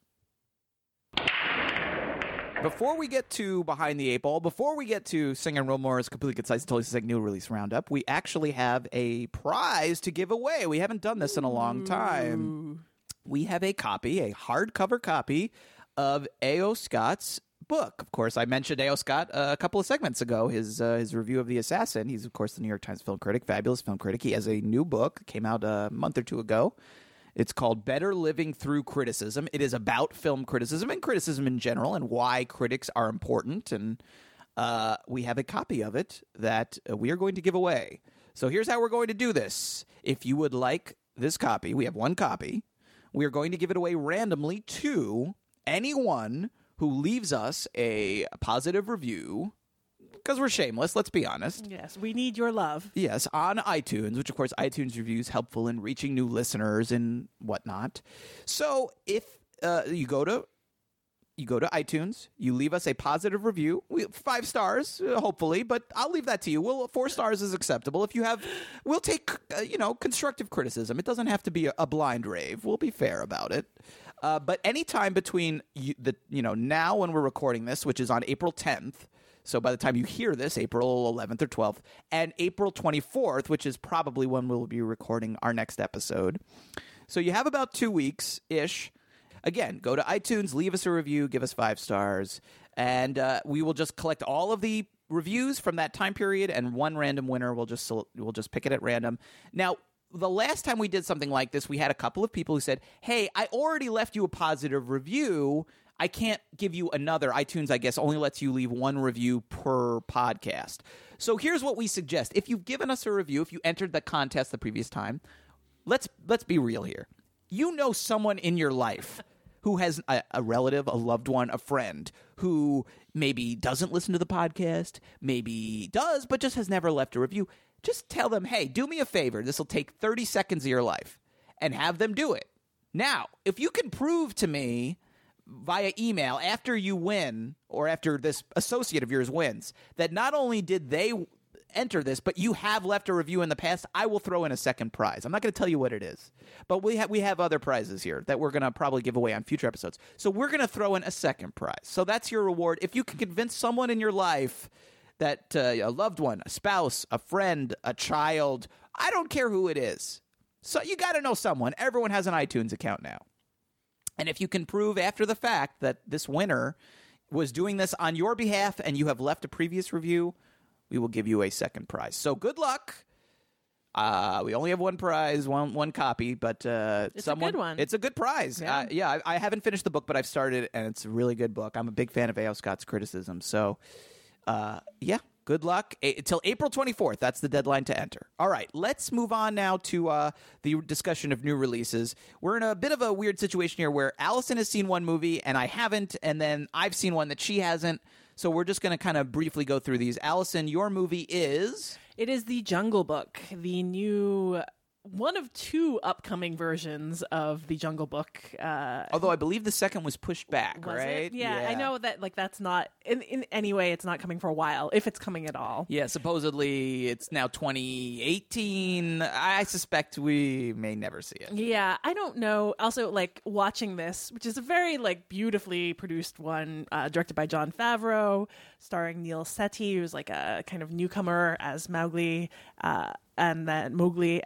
Before we get to Behind the Eight Ball, before we get to Singer Wilmore's Completely Concise and Totally Succinct New Release Roundup, we actually have a prize to give away. We haven't done this in a long time. We have a hardcover copy of A.O. Scott's book. Of course, I mentioned A.O. Scott a couple of segments ago, his review of The Assassin. He's, of course, the New York Times film critic, fabulous film critic. He has a new book, came out a month or two ago. It's called Better Living Through Criticism. It is about film criticism and criticism in general and why critics are important. And we have a copy of it that we are going to give away. So here's how we're going to do this. If you would like this copy, we have one copy. We are going to give it away randomly to anyone who leaves us a positive review. Because we're shameless, let's be honest. Yes, we need your love. Yes, on iTunes, which of course iTunes reviews helpful in reaching new listeners and whatnot. So if you go to iTunes, you leave us a positive review, 5 stars, hopefully, but I'll leave that to you. 4 stars is acceptable. If you have, we'll take constructive criticism. It doesn't have to be a blind rave. We'll be fair about it. But anytime between now when we're recording this, which is on April 10th. So by the time you hear this, April 11th or 12th, and April 24th, which is probably when we'll be recording our next episode. So you have about 2 weeks-ish. Again, go to iTunes, leave us a review, give us 5 stars, and we will just collect all of the reviews from that time period, and one random winner. We'll just pick it at random. Now, the last time we did something like this, we had a couple of people who said, hey, I already left you a positive review. I can't give you another. iTunes, I guess, only lets you leave one review per podcast. So here's what we suggest. If you've given us a review, if you entered the contest the previous time, let's be real here. You know someone in your life who has a relative, a loved one, a friend who maybe doesn't listen to the podcast, maybe does, but just has never left a review. Just tell them, hey, do me a favor. This will take 30 seconds of your life, and have them do it. Now, if you can prove to me via email after you win, or after this associate of yours wins, that not only did they enter this, but you have left a review in the past, I will throw in a second prize. I'm not going to tell you what it is, but we have other prizes here that we're going to probably give away on future episodes. So we're going to throw in a second prize. So that's your reward. If you can convince someone in your life that a loved one, a spouse, a friend, a child, I don't care who it is, So you got to know someone. Everyone has an iTunes account now. And if you can prove after the fact that this winner was doing this on your behalf and you have left a previous review, we will give you a second prize. So good luck. We only have one prize, one copy, but it's a good one. It's a good prize. Yeah. I haven't finished the book, but I've started, and it's a really good book. I'm a big fan of A.O. Scott's criticism. So, good luck. Till April 24th. That's the deadline to enter. All right, let's move on now to the discussion of new releases. We're in a bit of a weird situation here where Allison has seen one movie and I haven't, and then I've seen one that she hasn't. So we're just going to kind of briefly go through these. Allison, your movie is... It is The Jungle Book, the new one of two upcoming versions of The Jungle Book. Although I believe the second was pushed back, was right? It? Yeah, I know that that's not, in any way, it's not coming for a while, if it's coming at all. Yeah, supposedly it's now 2018. I suspect we may never see it. Yeah, I don't know. Also, watching this, which is a very, beautifully produced one, directed by Jon Favreau, starring Neil Sethi, who's a kind of newcomer as Mowgli, and then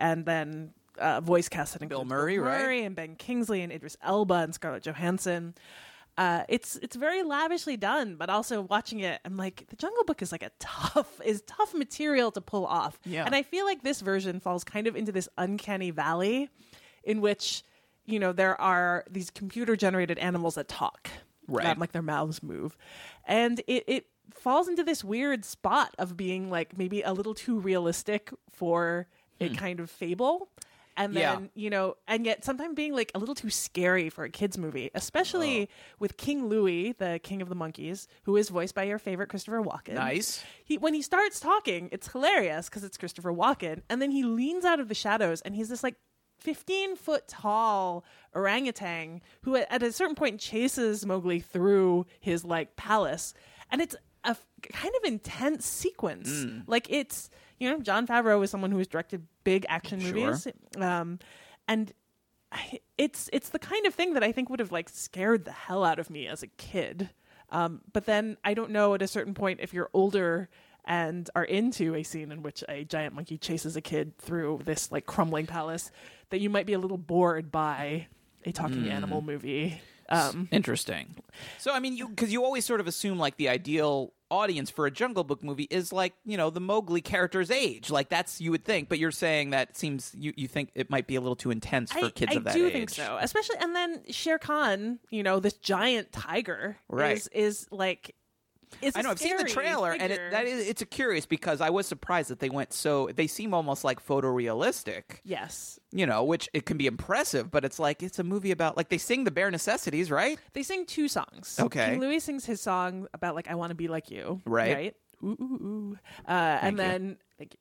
voice casted in Bill Murray, right? And Ben Kingsley and Idris Elba and Scarlett Johansson. It's very lavishly done, but also watching it, I'm like, The Jungle Book is tough material to pull off. Yeah. And I feel like this version falls kind of into this uncanny valley in which, there are these computer generated animals that talk. Right. Their mouths move. And it falls into this weird spot of being maybe a little too realistic for a kind of fable. And then, and yet sometimes being a little too scary for a kid's movie, especially with King Louie, the king of the monkeys, who is voiced by your favorite Christopher Walken. Nice. When he starts talking, it's hilarious because it's Christopher Walken. And then he leans out of the shadows and he's this 15-foot tall orangutan who at a certain point chases Mowgli through his palace. And it's a kind of intense sequence. It's, Jon Favreau is someone who has directed big action movies. And it's the kind of thing that I think would have scared the hell out of me as a kid. But then I don't know at a certain point if you're older and are into a scene in which a giant monkey chases a kid through this crumbling palace, that you might be a little bored by a talking animal movie. Interesting. So, I mean, because you always sort of assume the ideal audience for a Jungle Book movie is the Mowgli character's age. That's, you would think, but you're saying that it seems you think it might be a little too intense for kids of that age. I do think so. Especially, and then Shere Khan, this giant tiger, right, is I know, I've seen the trailer, figure. and it's curious because I was surprised that they seem almost photorealistic. Yes. Which it can be impressive, but it's it's a movie about, they sing the bare necessities, right? They sing two songs. Okay. King Louie sings his song about, I want to be like you. Right. Ooh, ooh, ooh. And then,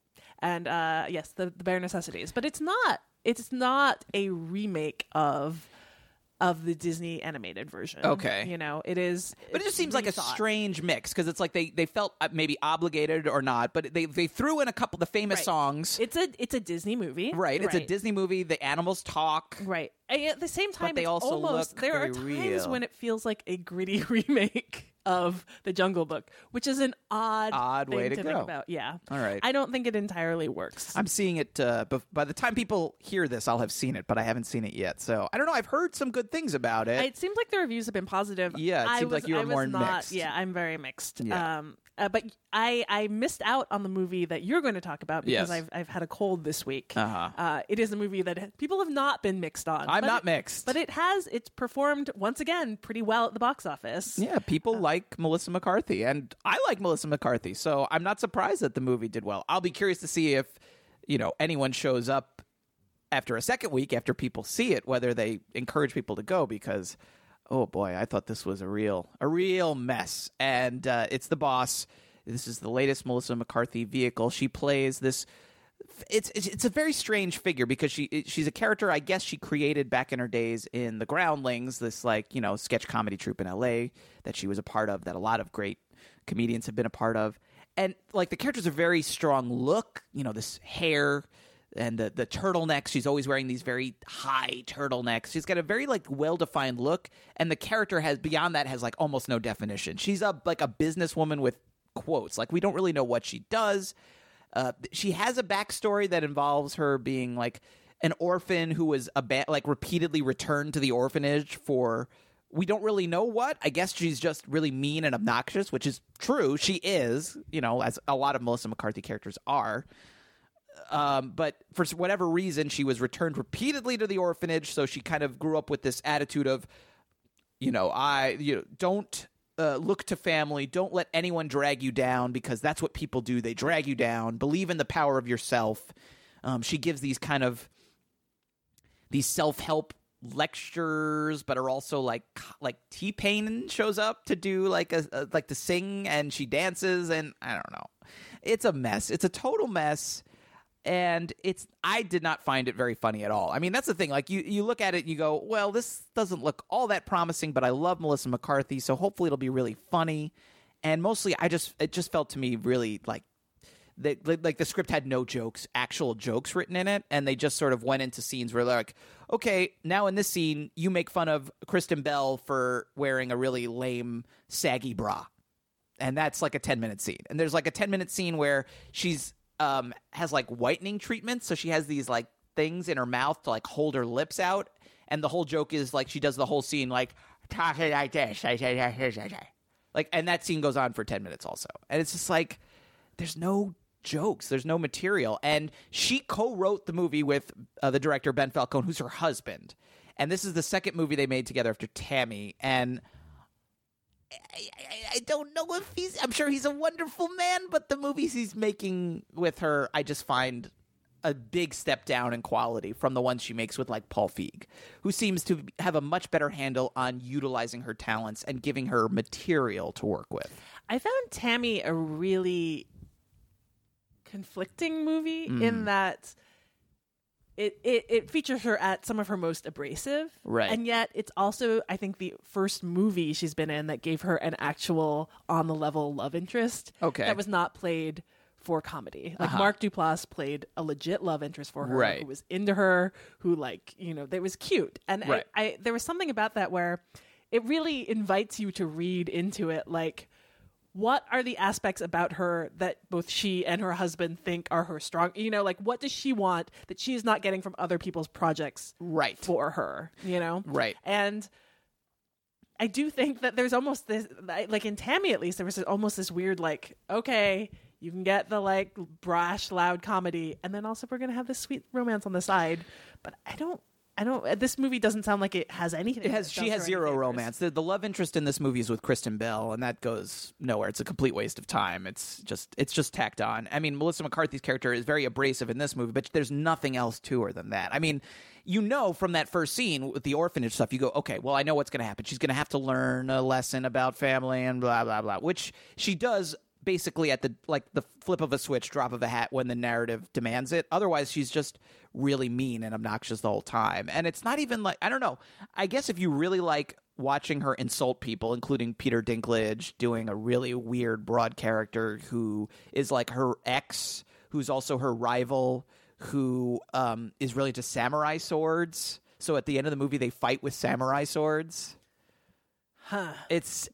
yes, the bare necessities. But it's not a remake of the Disney animated version. Okay. It is. But it just seems like a strange mix because it's they felt maybe obligated or not, but they threw in a couple of the famous songs. It's a Disney movie. Right. It's a Disney movie. The animals talk. Right. And at the same time, but they also look there are very times real. when it feels like a gritty remake of The Jungle Book, which is an odd way thing to think go. about. Yeah. All right. I don't think it entirely works. I'm seeing it, by the time people hear this, I'll have seen it, but I haven't seen it yet. So, I don't know. I've heard some good things about it. It seems like the reviews have been positive. Yeah, it seems like you were more mixed. Yeah, I'm very mixed. Yeah. But I missed out on the movie that you're going to talk about because Yes. I've had a cold this week. Uh-huh. It is a movie that people have not been mixed on. I'm not mixed. But it's performed once again pretty well at the box office. Yeah, people like Melissa McCarthy, and I like Melissa McCarthy, so I'm not surprised that the movie did well. I'll be curious to see if, anyone shows up after a second week after people see it, whether they encourage people to go, because, oh boy, I thought this was a real mess. And it's The Boss. This is the latest Melissa McCarthy vehicle. She plays this. It's a very strange figure because she's a character I guess she created back in her days in The Groundlings, this sketch comedy troupe in LA that she was a part of, that a lot of great comedians have been a part of. And the character's a very strong look, this hair and the turtlenecks. She's always wearing these very high turtlenecks. She's got a very well-defined look, and the character has almost no definition. She's a businesswoman with quotes. We don't really know what she does. She has a backstory that involves her being an orphan who was repeatedly returned to the orphanage for we don't really know what. I guess she's just really mean and obnoxious, which is true. She is, as a lot of Melissa McCarthy characters are. But for whatever reason, she was returned repeatedly to the orphanage, so she kind of grew up with this attitude of, don't look to family, don't let anyone drag you down, because that's what people do. They drag you down. Believe in the power of yourself. She gives these self-help lectures, but are also like T-Pain shows up to do to sing, and she dances, and I don't know. It's a mess. It's a total mess. And I did not find it very funny at all. I mean, that's the thing. Like, you look at it and you go, well, this doesn't look all that promising, but I love Melissa McCarthy, so hopefully it'll be really funny. And mostly, it just felt to me really like the script had no actual jokes written in it, and they just sort of went into scenes where they're like, okay, now in this scene, you make fun of Kristen Bell for wearing a really lame, saggy bra. And that's like a 10-minute scene. And there's like a 10-minute scene where she's has like whitening treatments, so she has these like things in her mouth to like hold her lips out, and the whole joke is like she does the whole scene like talking like this, like, and that scene goes on for 10 minutes also, and it's just like there's no jokes, there's no material. And she co-wrote the movie with the director Ben Falcone, who's her husband, and this is the second movie they made together after Tammy. And I don't know if I'm sure he's a wonderful man, but the movies he's making with her, I just find a big step down in quality from the ones she makes with like Paul Feig, who seems to have a much better handle on utilizing her talents and giving her material to work with. I found Tammy a really conflicting movie in that it features her at some of her most abrasive. Right. And yet it's also, I think, the first movie she's been in that gave her an actual on-the-level love interest. Okay. That was not played for comedy. Like, Mark Duplass played a legit love interest for her, right, who was into her, who, like, that was cute. And right. I there was something about that where it really invites you to read into it, like, what are the aspects about her that both she and her husband think are her strong, like, what does she want that she is not getting from other people's projects right for her, Right. And I do think that there's almost this, like in Tammy at least, there was almost this weird, like, okay, you can get the like brash, loud comedy, and then also we're going to have this sweet romance on the side. But I don't, this movie doesn't sound like it has anything. She has zero romance. The love interest in this movie is with Kristen Bell, and that goes nowhere. It's a complete waste of time. It's just tacked on. I mean, Melissa McCarthy's character is very abrasive in this movie, but there's nothing else to her than that. I mean, from that first scene with the orphanage stuff, you go, okay, well, I know what's going to happen. She's going to have to learn a lesson about family and blah, blah, blah, which she does basically at the flip of a switch, drop of a hat when the narrative demands it. Otherwise, she's just really mean and obnoxious the whole time. And it's not even like, I don't know. I guess if you really like watching her insult people, including Peter Dinklage doing a really weird broad character who is like her ex, who's also her rival, who is really into samurai swords. So at the end of the movie, they fight with samurai swords. Huh. It's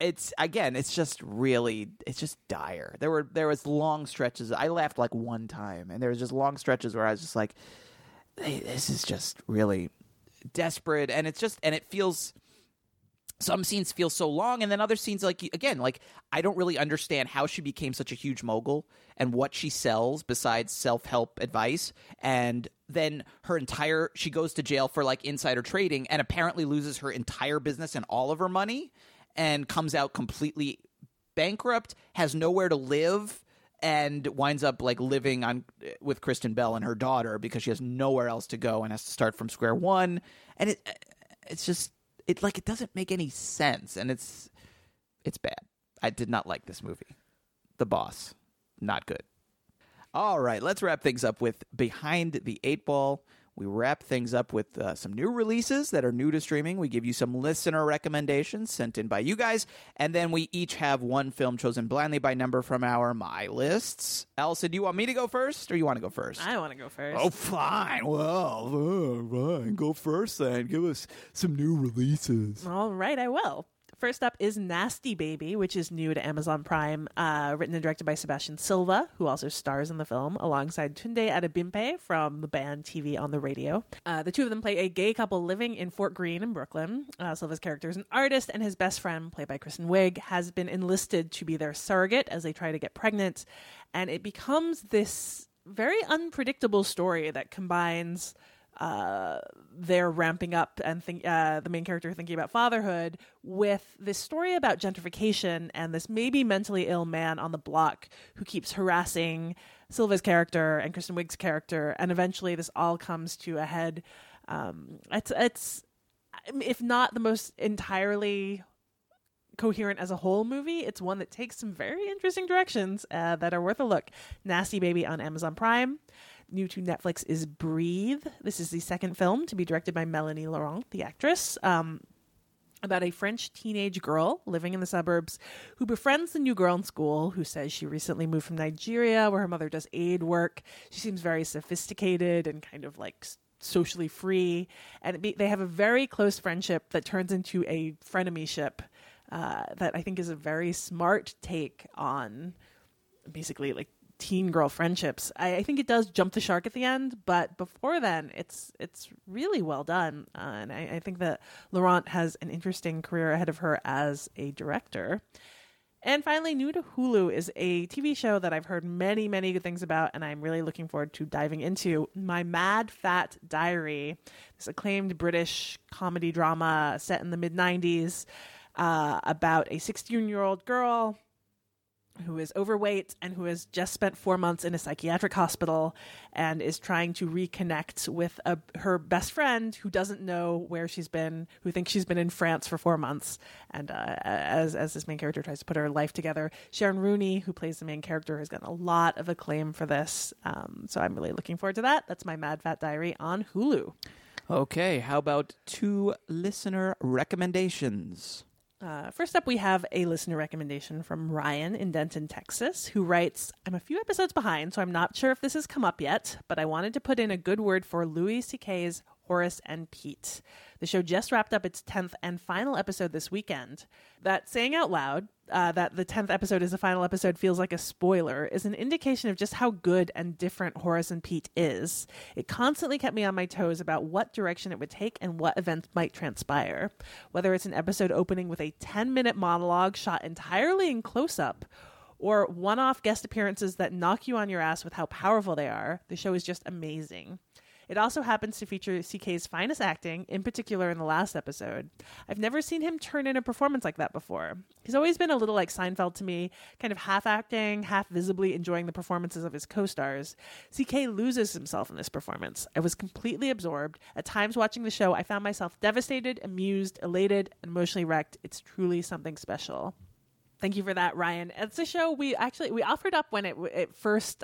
just dire. There was long stretches. I laughed like one time, and there was just long stretches where I was just like, hey, this is just really desperate. And it feels, some scenes feel so long, and then other scenes, like, again, like, I don't really understand how she became such a huge mogul and what she sells besides self-help advice. And then she goes to jail for like insider trading and apparently loses her entire business and all of her money and comes out completely bankrupt, has nowhere to live, and winds up like living with Kristen Bell and her daughter because she has nowhere else to go and has to start from square one. And it doesn't make any sense, and it's bad. I did not like this movie. The Boss, not good. All right, let's wrap things up with Behind the Eight Ball. We wrap things up with some new releases that are new to streaming. We give you some listener recommendations sent in by you guys, and then we each have one film chosen blindly by number from our My Lists. Allison, do you want me to go first, or you want to go first? I want to go first. Oh, fine. Well, fine. Go first then. Give us some new releases. All right, I will. First up is Nasty Baby, which is new to Amazon Prime, written and directed by Sebastian Silva, who also stars in the film, alongside Tunde Adebimpe from the band TV on the Radio. The two of them play a gay couple living in Fort Greene in Brooklyn. Silva's character is an artist, and his best friend, played by Kristen Wiig, has been enlisted to be their surrogate as they try to get pregnant. And it becomes this very unpredictable story that combines their ramping up and the main character thinking about fatherhood with this story about gentrification and this maybe mentally ill man on the block who keeps harassing Silva's character and Kristen Wiig's character, and eventually this all comes to a head. It's if not the most entirely coherent as a whole movie, it's one that takes some very interesting directions that are worth a look. Nasty Baby on Amazon Prime. New to Netflix is Breathe. This is the second film to be directed by Melanie Laurent, the actress, about a French teenage girl living in the suburbs who befriends the new girl in school who says she recently moved from Nigeria where her mother does aid work. She seems very sophisticated and kind of like socially free. And they have a very close friendship that turns into a frenemy-ship that I think is a very smart take on basically like teen girl friendships. I think it does jump the shark at the end, but before then, it's really well done. And I think that Laurent has an interesting career ahead of her as a director. And finally, new to Hulu is a TV show that I've heard many, many good things about, and I'm really looking forward to diving into. My Mad Fat Diary, this acclaimed British comedy drama set in the mid-90s about a 16-year-old girl who is overweight and who has just spent 4 months in a psychiatric hospital and is trying to reconnect with her best friend who doesn't know where she's been, who thinks she's been in France for 4 months. And as this main character tries to put her life together, Sharon Rooney, who plays the main character, has gotten a lot of acclaim for this. So I'm really looking forward to that. That's My Mad Fat Diary on Hulu. Okay, how about 2 listener recommendations? First up, we have a listener recommendation from Ryan in Denton, Texas, who writes, I'm a few episodes behind, so I'm not sure if this has come up yet, but I wanted to put in a good word for Louis C.K.'s Horace and Pete. The show just wrapped up its 10th and final episode this weekend. That saying out loud that the 10th episode is the final episode feels like a spoiler is an indication of just how good and different Horace and Pete is. It constantly kept me on my toes about what direction it would take and what events might transpire. Whether it's an episode opening with a 10-minute monologue shot entirely in close-up, or one-off guest appearances that knock you on your ass with how powerful they are, the show is just amazing. It also happens to feature CK's finest acting, in particular in the last episode. I've never seen him turn in a performance like that before. He's always been a little like Seinfeld to me, kind of half acting, half visibly enjoying the performances of his co-stars. CK loses himself in this performance. I was completely absorbed. At times watching the show, I found myself devastated, amused, elated, and emotionally wrecked. It's truly something special. Thank you for that, Ryan. It's a show we offered up when it first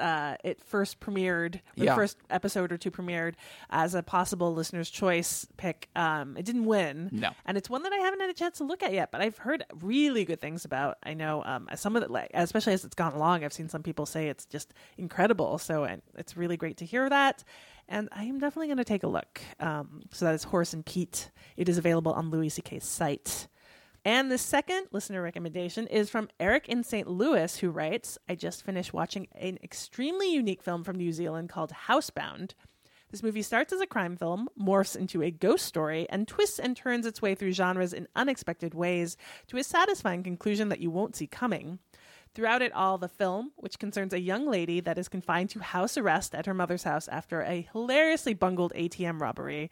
premiered, the first episode or two premiered as a possible listener's choice pick. It didn't win, no, and it's one that I haven't had a chance to look at yet. But I've heard really good things about. I know some of it, like especially as it's gone along, I've seen some people say it's just incredible. So it's really great to hear that. And I am definitely going to take a look. So that is Horace and Pete. It is available on Louis C.K.'s site. And the second listener recommendation is from Eric in St. Louis, who writes, I just finished watching an extremely unique film from New Zealand called Housebound. This movie starts as a crime film, morphs into a ghost story, and twists and turns its way through genres in unexpected ways to a satisfying conclusion that you won't see coming. Throughout it all, the film, which concerns a young lady that is confined to house arrest at her mother's house after a hilariously bungled ATM robbery.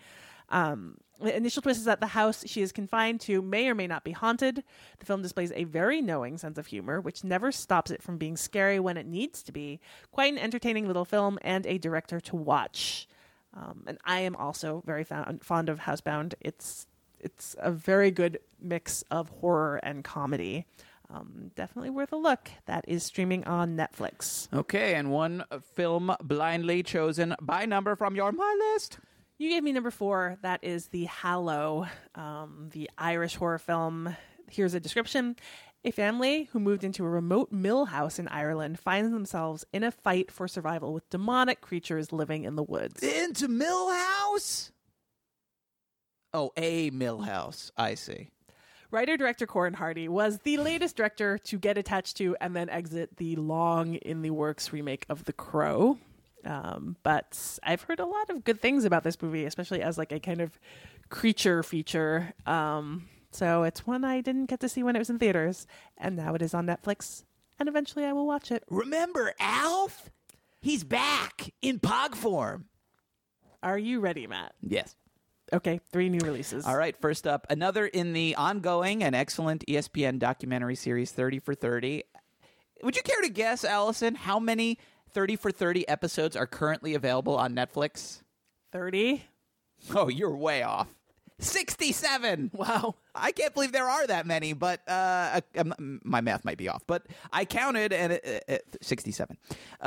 The initial twist is that the house she is confined to may or may not be haunted. The film displays a very knowing sense of humor, which never stops it from being scary when it needs to be. Quite an entertaining little film and a director to watch. And I am also very fond of Housebound. It's a very good mix of horror and comedy. Definitely worth a look. That is streaming on Netflix. Okay, and one film blindly chosen by number from your My List. You gave me number 4. That is The Hallow, the Irish horror film. Here's a description. A family who moved into a remote mill house in Ireland finds themselves in a fight for survival with demonic creatures living in the woods. Into Mill House? Oh, a Mill House. I see. Writer-director Corin Hardy was the latest director to get attached to and then exit the long-in-the-works remake of The Crow. But I've heard a lot of good things about this movie, especially as like a kind of creature feature. So it's one I didn't get to see when it was in theaters, and now it is on Netflix, and eventually I will watch it. Remember Alf? He's back in Pog form. Are you ready, Matt? Yes. Okay, 3 new releases. All right, first up, another in the ongoing and excellent ESPN documentary series 30 for 30. Would you care to guess, Allison, how many 30 for 30 episodes are currently available on Netflix? 30? Oh, you're way off. 67. Wow. I can't believe there are that many, but my math might be off. But I counted, and 67.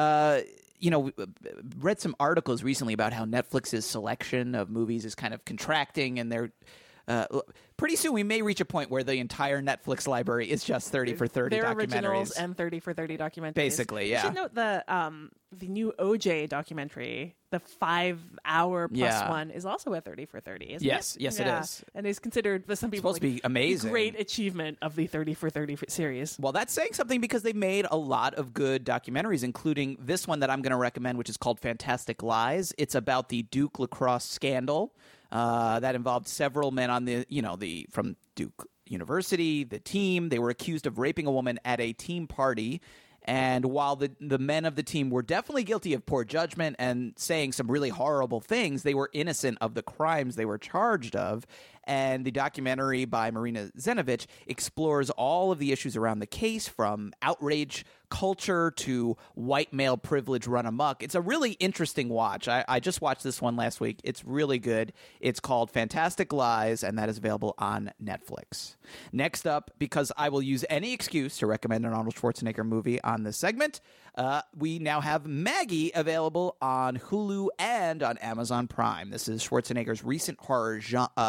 Read some articles recently about how Netflix's selection of movies is kind of contracting, and they're pretty soon we may reach a point where the entire Netflix library is just 30 for 30 They're documentaries. originals and 30 for 30 documentaries. Basically, yeah. You should note the new OJ documentary, the 5-hour plus one, is also a 30 for 30, isn't it? Yes, it is. And is considered by some people supposed to be amazing. the great achievement of the 30 for 30 series. Well, that's saying something because they made a lot of good documentaries, including this one that I'm going to recommend, which is called Fantastic Lies. It's about the Duke lacrosse scandal that involved several men on from Duke University, the team. They were accused of raping a woman at a team party. And while the men of the team were definitely guilty of poor judgment and saying some really horrible things, they were innocent of the crimes they were charged of. And the documentary by Marina Zenovich explores all of the issues around the case, from outrage culture to white male privilege run amok. It's a really interesting watch. I just watched this one last week. It's really good. It's called Fantastic Lies, and that is available on Netflix. Next up, because I will use any excuse to recommend an Arnold Schwarzenegger movie on this segment, we now have Maggie available on Hulu and on Amazon Prime. This is Schwarzenegger's recent horror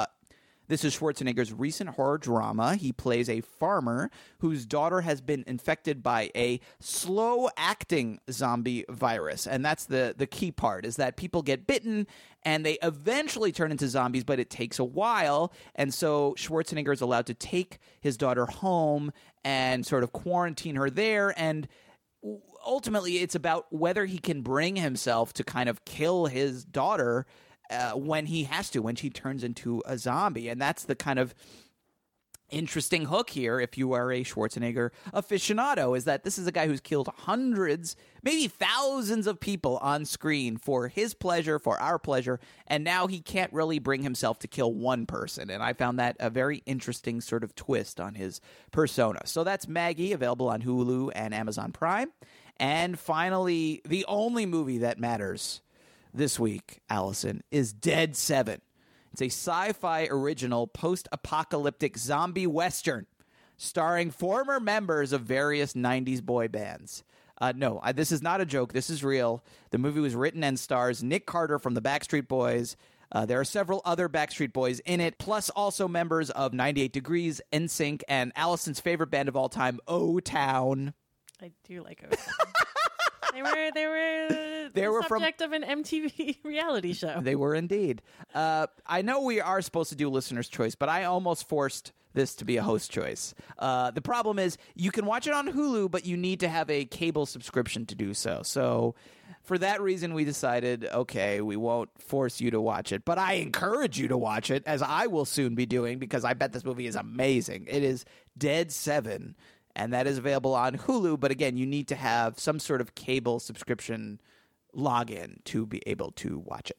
drama. He plays a farmer whose daughter has been infected by a slow-acting zombie virus. And that's the key part, is that people get bitten and they eventually turn into zombies, but it takes a while. And so Schwarzenegger is allowed to take his daughter home and sort of quarantine her there. And ultimately, it's about whether he can bring himself to kind of kill his daughter when he has to, when she turns into a zombie. And that's the kind of interesting hook here, if you are a Schwarzenegger aficionado, is that this is a guy who's killed hundreds, maybe thousands of people on screen for his pleasure, for our pleasure, and now he can't really bring himself to kill one person. And I found that a very interesting sort of twist on his persona. So that's Maggie, available on Hulu and Amazon Prime. And finally, the only movie that matters this week, Allison, is Dead 7. It's a sci-fi original post-apocalyptic zombie western starring former members of various 90s boy bands. No, this is not a joke. This is real. The movie was written and stars Nick Carter from the Backstreet Boys. There are several other Backstreet Boys in it, plus also members of 98 Degrees, NSYNC, and Allison's favorite band of all time, O-Town. I do like O-Town. They were the subject of an MTV reality show. They were indeed. I know we are supposed to do listener's choice, but I almost forced this to be a host choice. The problem is you can watch it on Hulu, but you need to have a cable subscription to do so. So for that reason, we decided, okay, we won't force you to watch it, but I encourage you to watch it, as I will soon be doing, because I bet this movie is amazing. It is Dead 7. And that is available on Hulu. But again, you need to have some sort of cable subscription login to be able to watch it.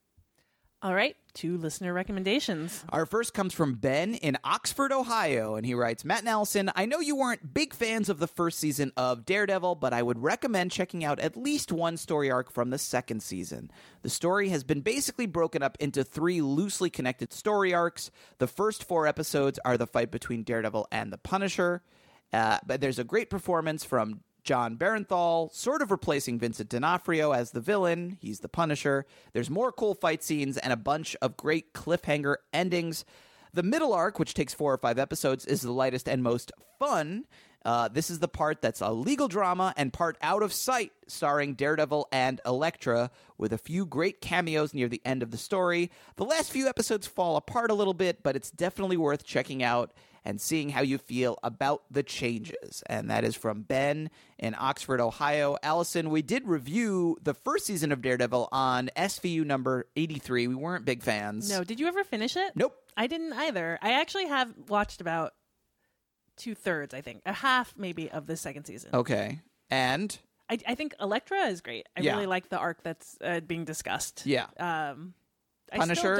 All right, 2 listener recommendations. Our first comes from Ben in Oxford, Ohio. And he writes, Matt and Allison, I know you weren't big fans of the first season of Daredevil, but I would recommend checking out at least one story arc from the second season. The story has been basically broken up into 3 loosely connected story arcs. The first 4 episodes are the fight between Daredevil and the Punisher. But there's a great performance from John Barenthal, sort of replacing Vincent D'Onofrio as the villain. He's the Punisher. There's more cool fight scenes and a bunch of great cliffhanger endings. The middle arc, which takes 4 or 5 episodes, is the lightest and most fun. This is the part that's a legal drama and part out of sight, starring Daredevil and Elektra, with a few great cameos near the end of the story. The last few episodes fall apart a little bit, but it's definitely worth checking out. and seeing how you feel about the changes. And that is from Ben in Oxford, Ohio. Allison, we did review the first season of Daredevil on SVU number 83. We weren't big fans. No, did you ever finish it? Nope. I didn't either. I actually have watched about 2/3, I think. A half, maybe, of the second season. Okay. And? I think Elektra is great. I really like the arc that's being discussed. Yeah. Punisher?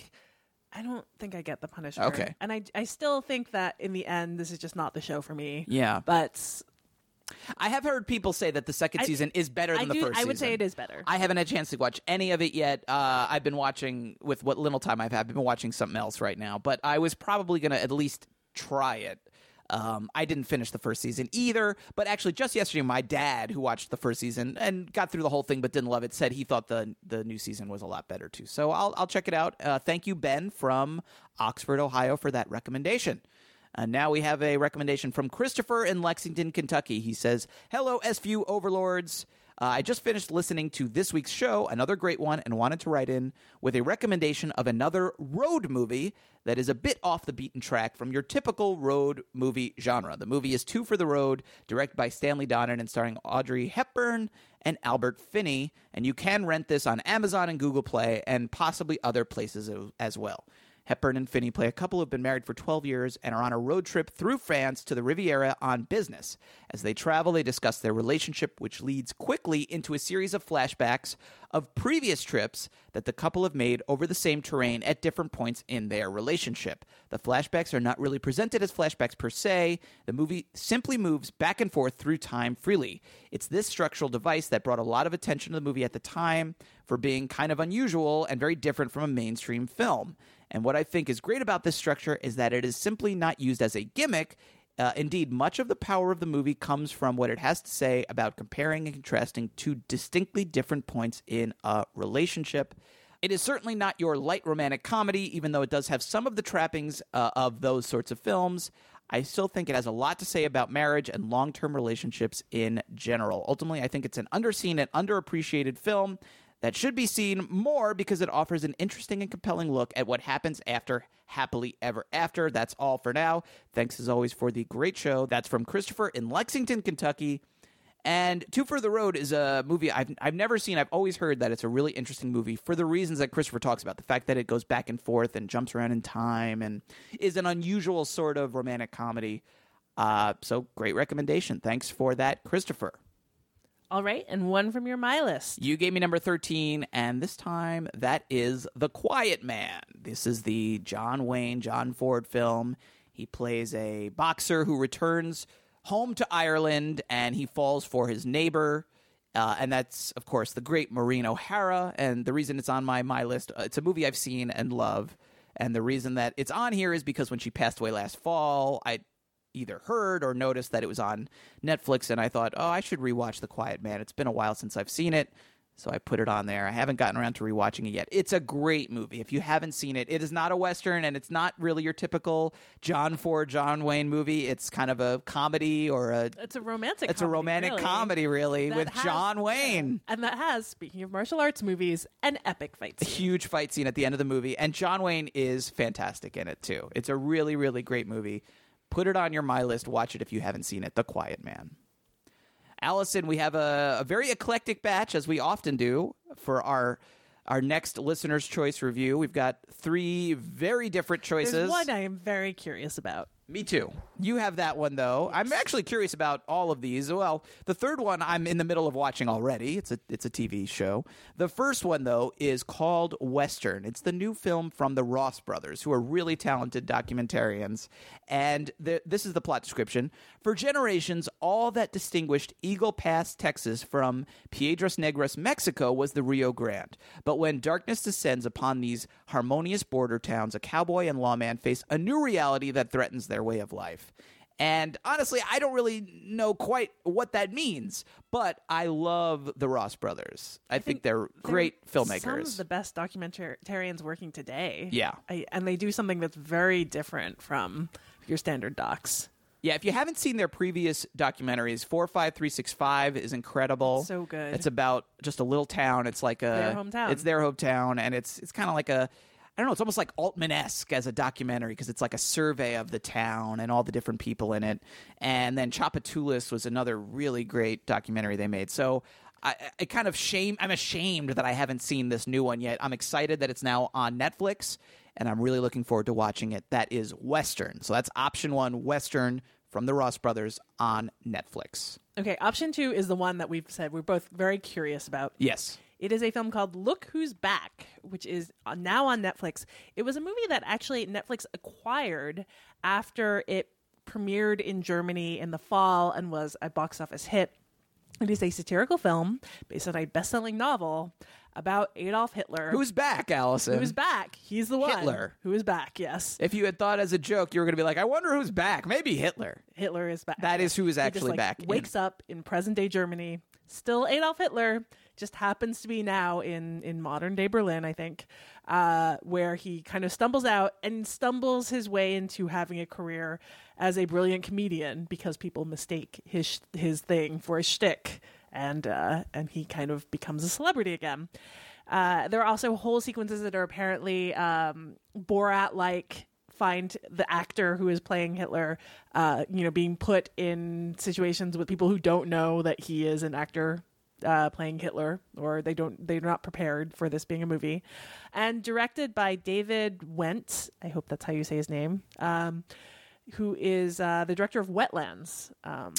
I don't think I get the Punisher. Okay. And I still think that in the end, this is just not the show for me. Yeah. But I have heard people say that the second season is better than the first season. I would say it is better. I haven't had a chance to watch any of it yet. I've been watching, with what little time I've been watching something else right now. But I was probably going to at least try it. I didn't finish the first season either, but actually just yesterday, my dad, who watched the first season and got through the whole thing but didn't love it, said he thought the new season was a lot better too. So I'll check it out. Thank you, Ben, from Oxford, Ohio, for that recommendation. Now we have a recommendation from Christopher in Lexington, Kentucky. He says, "Hello, SVU overlords. I just finished listening to this week's show, another great one, and wanted to write in with a recommendation of another road movie that is a bit off the beaten track from your typical road movie genre. The movie is Two for the Road, directed by Stanley Donen and starring Audrey Hepburn and Albert Finney, and you can rent this on Amazon and Google Play and possibly other places as well. Hepburn and Finney play a couple who've been married for 12 years and are on a road trip through France to the Riviera on business. As they travel, they discuss their relationship, which leads quickly into a series of flashbacks of previous trips that the couple have made over the same terrain at different points in their relationship. The flashbacks are not really presented as flashbacks per se. The movie simply moves back and forth through time freely. It's this structural device that brought a lot of attention to the movie at the time for being kind of unusual and very different from a mainstream film. And what I think is great about this structure is that it is simply not used as a gimmick. Indeed, much of the power of the movie comes from what it has to say about comparing and contrasting two distinctly different points in a relationship. It is certainly not your light romantic comedy, even though it does have some of the trappings of those sorts of films. I still think it has a lot to say about marriage and long-term relationships in general. Ultimately, I think it's an underseen and underappreciated film that should be seen more because it offers an interesting and compelling look at what happens after Happily Ever After. That's all for now. Thanks as always for the great show. That's from Christopher in Lexington, Kentucky. And Two for the Road is a movie I've never seen. I've always heard that it's a really interesting movie for the reasons that Christopher talks about. The fact that it goes back and forth and jumps around in time and is an unusual sort of romantic comedy. So great recommendation. Thanks for that, Christopher. All right, and one from your My List. You gave me number 13, and this time that is The Quiet Man. This is the John Wayne, John Ford film. He plays a boxer who returns home to Ireland, and he falls for his neighbor. And that's, of course, the great Maureen O'Hara. And the reason it's on my list, it's a movie I've seen and love. And the reason that it's on here is because when she passed away last fall, I either heard or noticed that it was on Netflix, and I thought, I should rewatch The Quiet Man. It's been a while since I've seen it, so I put it on there. I haven't gotten around to rewatching it yet. It's a great movie. If you haven't seen it, it is not a Western, and it's not really your typical John Ford, John Wayne movie. It's kind of a comedy or It's a romantic comedy, really, with John Wayne. And that has, speaking of martial arts movies, an epic fight scene. A huge fight scene at the end of the movie, and John Wayne is fantastic in it, too. It's a really, really great movie. Put it on your My List. Watch it if you haven't seen it. The Quiet Man. Allison, we have a very eclectic batch, as we often do, for our next Listener's Choice review. We've got 3 very different choices. There's one I am very curious about. Me too. You have that one, though. I'm actually curious about all of these. Well, the third one I'm in the middle of watching already. It's a TV show. The first one, though, is called Western. It's the new film from the Ross brothers, who are really talented documentarians. And this is the plot description. For generations, all that distinguished Eagle Pass, Texas from Piedras Negras, Mexico was the Rio Grande. But when darkness descends upon these harmonious border towns, a cowboy and lawman face a new reality that threatens their way of life. And honestly, I don't really know quite what that means, but I love the Ross brothers. I think they're great filmmakers. Some of the best documentarians working today. Yeah. And they do something that's very different from your standard docs. Yeah, if you haven't seen their previous documentaries, 45365 is incredible. So good. It's about just a little town. It's like their hometown. It's their hometown, and it's kind of like don't know, it's almost like Altman-esque as a documentary because it's like a survey of the town and all the different people in it. And then Tchoupitoulas was another really great documentary they made. So I'm ashamed that I haven't seen this new one yet. I'm excited that it's now on Netflix, and I'm really looking forward to watching it. That is Western. So that's option 1, Western from the Ross Brothers on Netflix. Okay, option 2 is the one that we've said we're both very curious about. Yes. It is a film called Look Who's Back, which is now on Netflix. It was a movie that actually Netflix acquired after it premiered in Germany in the fall and was a box office hit. It is a satirical film based on a best-selling novel about Adolf Hitler. Who's back, Allison? Who's back? He's the one. Hitler. Who is back, yes. If you had thought as a joke, you were going to be like, I wonder who's back. Maybe Hitler. Hitler is back. That is who is actually he just, back. Wakes up in present-day Germany. Still Adolf Hitler. Just happens to be now in modern-day Berlin, I think, where he kind of stumbles out and stumbles his way into having a career as a brilliant comedian because people mistake his thing for a shtick, and he kind of becomes a celebrity again. There are also whole sequences that are apparently Borat-like. Find the actor who is playing Hitler, being put in situations with people who don't know that he is an actor playing Hitler, or they're not prepared for this being a movie. And directed by David Wendt, I hope that's how you say his name, who is the director of Wetlands.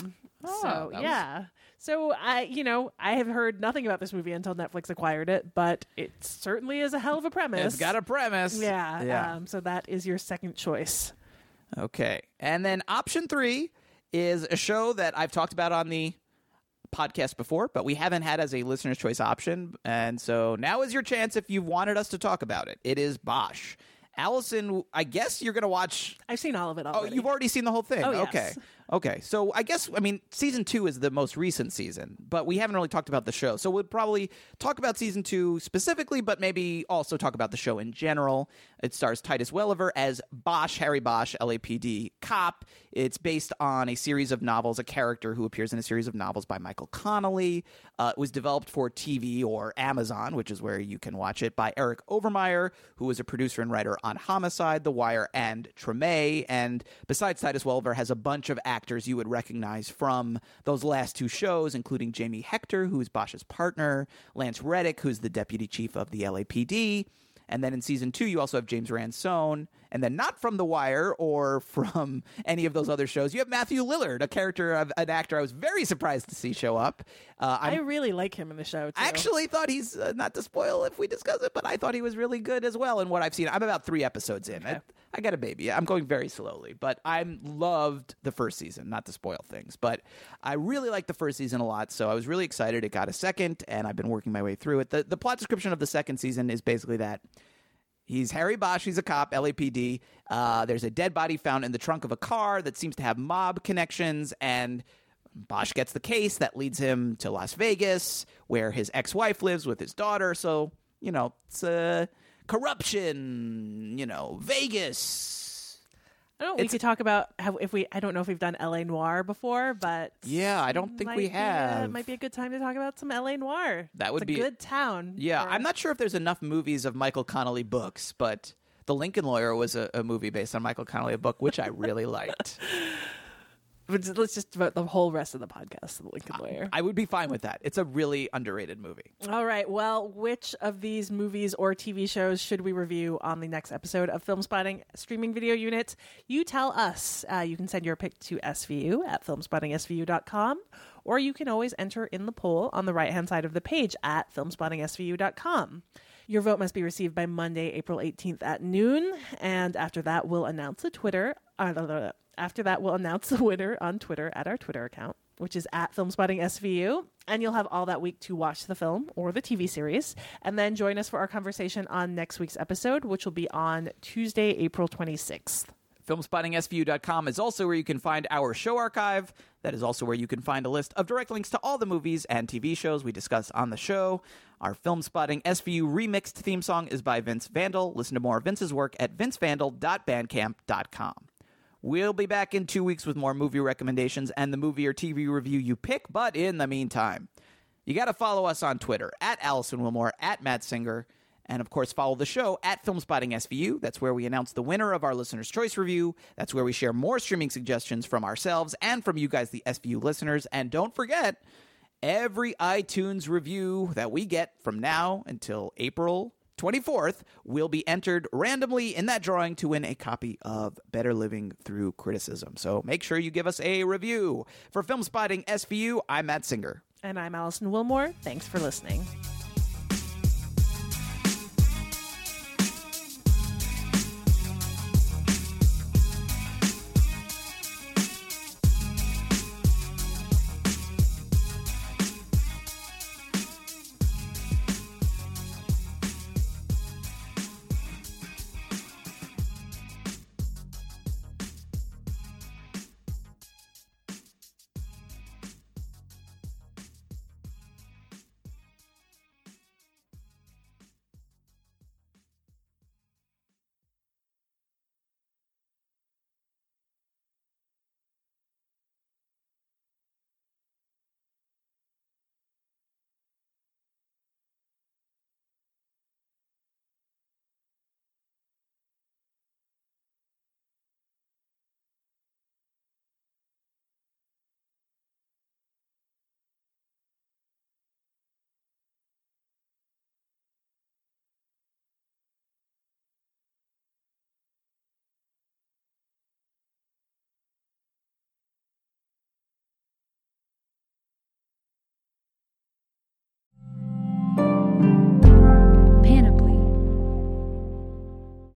So I have heard nothing about this movie until Netflix acquired it, but it certainly is a hell of a premise. It's got a premise. Yeah. So that is your second choice. Okay. And then option 3 is a show that I've talked about on the podcast before, but we haven't had as a listener's choice option. And so now is your chance if you've wanted us to talk about it. It is Bosch. Allison, I guess you're going to watch... I've seen all of it already. Oh, you've already seen the whole thing? Oh, yes. Okay. So I guess, season 2 is the most recent season, but we haven't really talked about the show. So we'll probably talk about season 2 specifically, but maybe also talk about the show in general. It stars Titus Welliver as Bosch, Harry Bosch, LAPD cop. It's based on a series of novels, a character who appears in a series of novels by Michael Connelly. It was developed for TV or Amazon, which is where you can watch it, by Eric Overmyer, who was a producer and writer on Homicide, The Wire, and Treme. And besides Titus Welliver, has a bunch of actors you would recognize from those last 2 shows, including Jamie Hector, who's Bosch's partner, Lance Reddick, who's the deputy chief of the LAPD. And then in season 2, you also have James Ransone. And then not from The Wire or from any of those other shows, you have Matthew Lillard, a character of an actor I was very surprised to see show up. I really like him in the show, too. I actually thought he's, not to spoil if we discuss it, but I thought he was really good as well in what I've seen. I'm about 3 episodes in. Okay. I got a baby. I'm going very slowly, but I loved the first season, not to spoil things. But I really liked the first season a lot, so I was really excited it got a second, and I've been working my way through it. The plot description of the second season is basically that he's Harry Bosch. He's a cop, LAPD. There's a dead body found in the trunk of a car that seems to have mob connections, and Bosch gets the case that leads him to Las Vegas, where his ex-wife lives with his daughter. So, it's corruption, Vegas. We could talk about I don't know if we've done LA Noire before, but yeah, I don't think we have. It might be a good time to talk about some LA Noire. That would be a good town. Yeah, I'm not sure if there's enough movies of Michael Connelly books, but The Lincoln Lawyer was a movie based on Michael Connelly, a book which I really liked. Let's just devote the whole rest of the podcast to The Lincoln Lawyer. I would be fine with that. It's a really underrated movie. All right. Well, which of these movies or TV shows should we review on the next episode of Film Spotting Streaming Video Unit? You tell us. You can send your pick to SVU at filmspottingsvu.com, or you can always enter in the poll on the right-hand side of the page at filmspottingsvu.com. Your vote must be received by Monday, April 18th at noon, and after that, we'll announce the winner on Twitter at our Twitter account, which is at FilmspottingSVU, and you'll have all that week to watch the film or the TV series, and then join us for our conversation on next week's episode, which will be on Tuesday, April 26th. FilmspottingSVU.com is also where you can find our show archive. That is also where you can find a list of direct links to all the movies and TV shows we discuss on the show. Our Film Spotting SVU remixed theme song is by Vince Vandal. Listen to more of Vince's work at vincevandal.bandcamp.com. We'll be back in 2 weeks with more movie recommendations and the movie or TV review you pick, but in the meantime, you got to follow us on Twitter, at Allison Wilmore, at Matt Singer, And, of course, follow the show at Filmspotting SVU. That's where we announce the winner of our Listener's Choice Review. That's where we share more streaming suggestions from ourselves and from you guys, the SVU listeners. And don't forget, every iTunes review that we get from now until April 24th will be entered randomly in that drawing to win a copy of Better Living Through Criticism. So make sure you give us a review. For Filmspotting SVU, I'm Matt Singer. And I'm Allison Wilmore. Thanks for listening.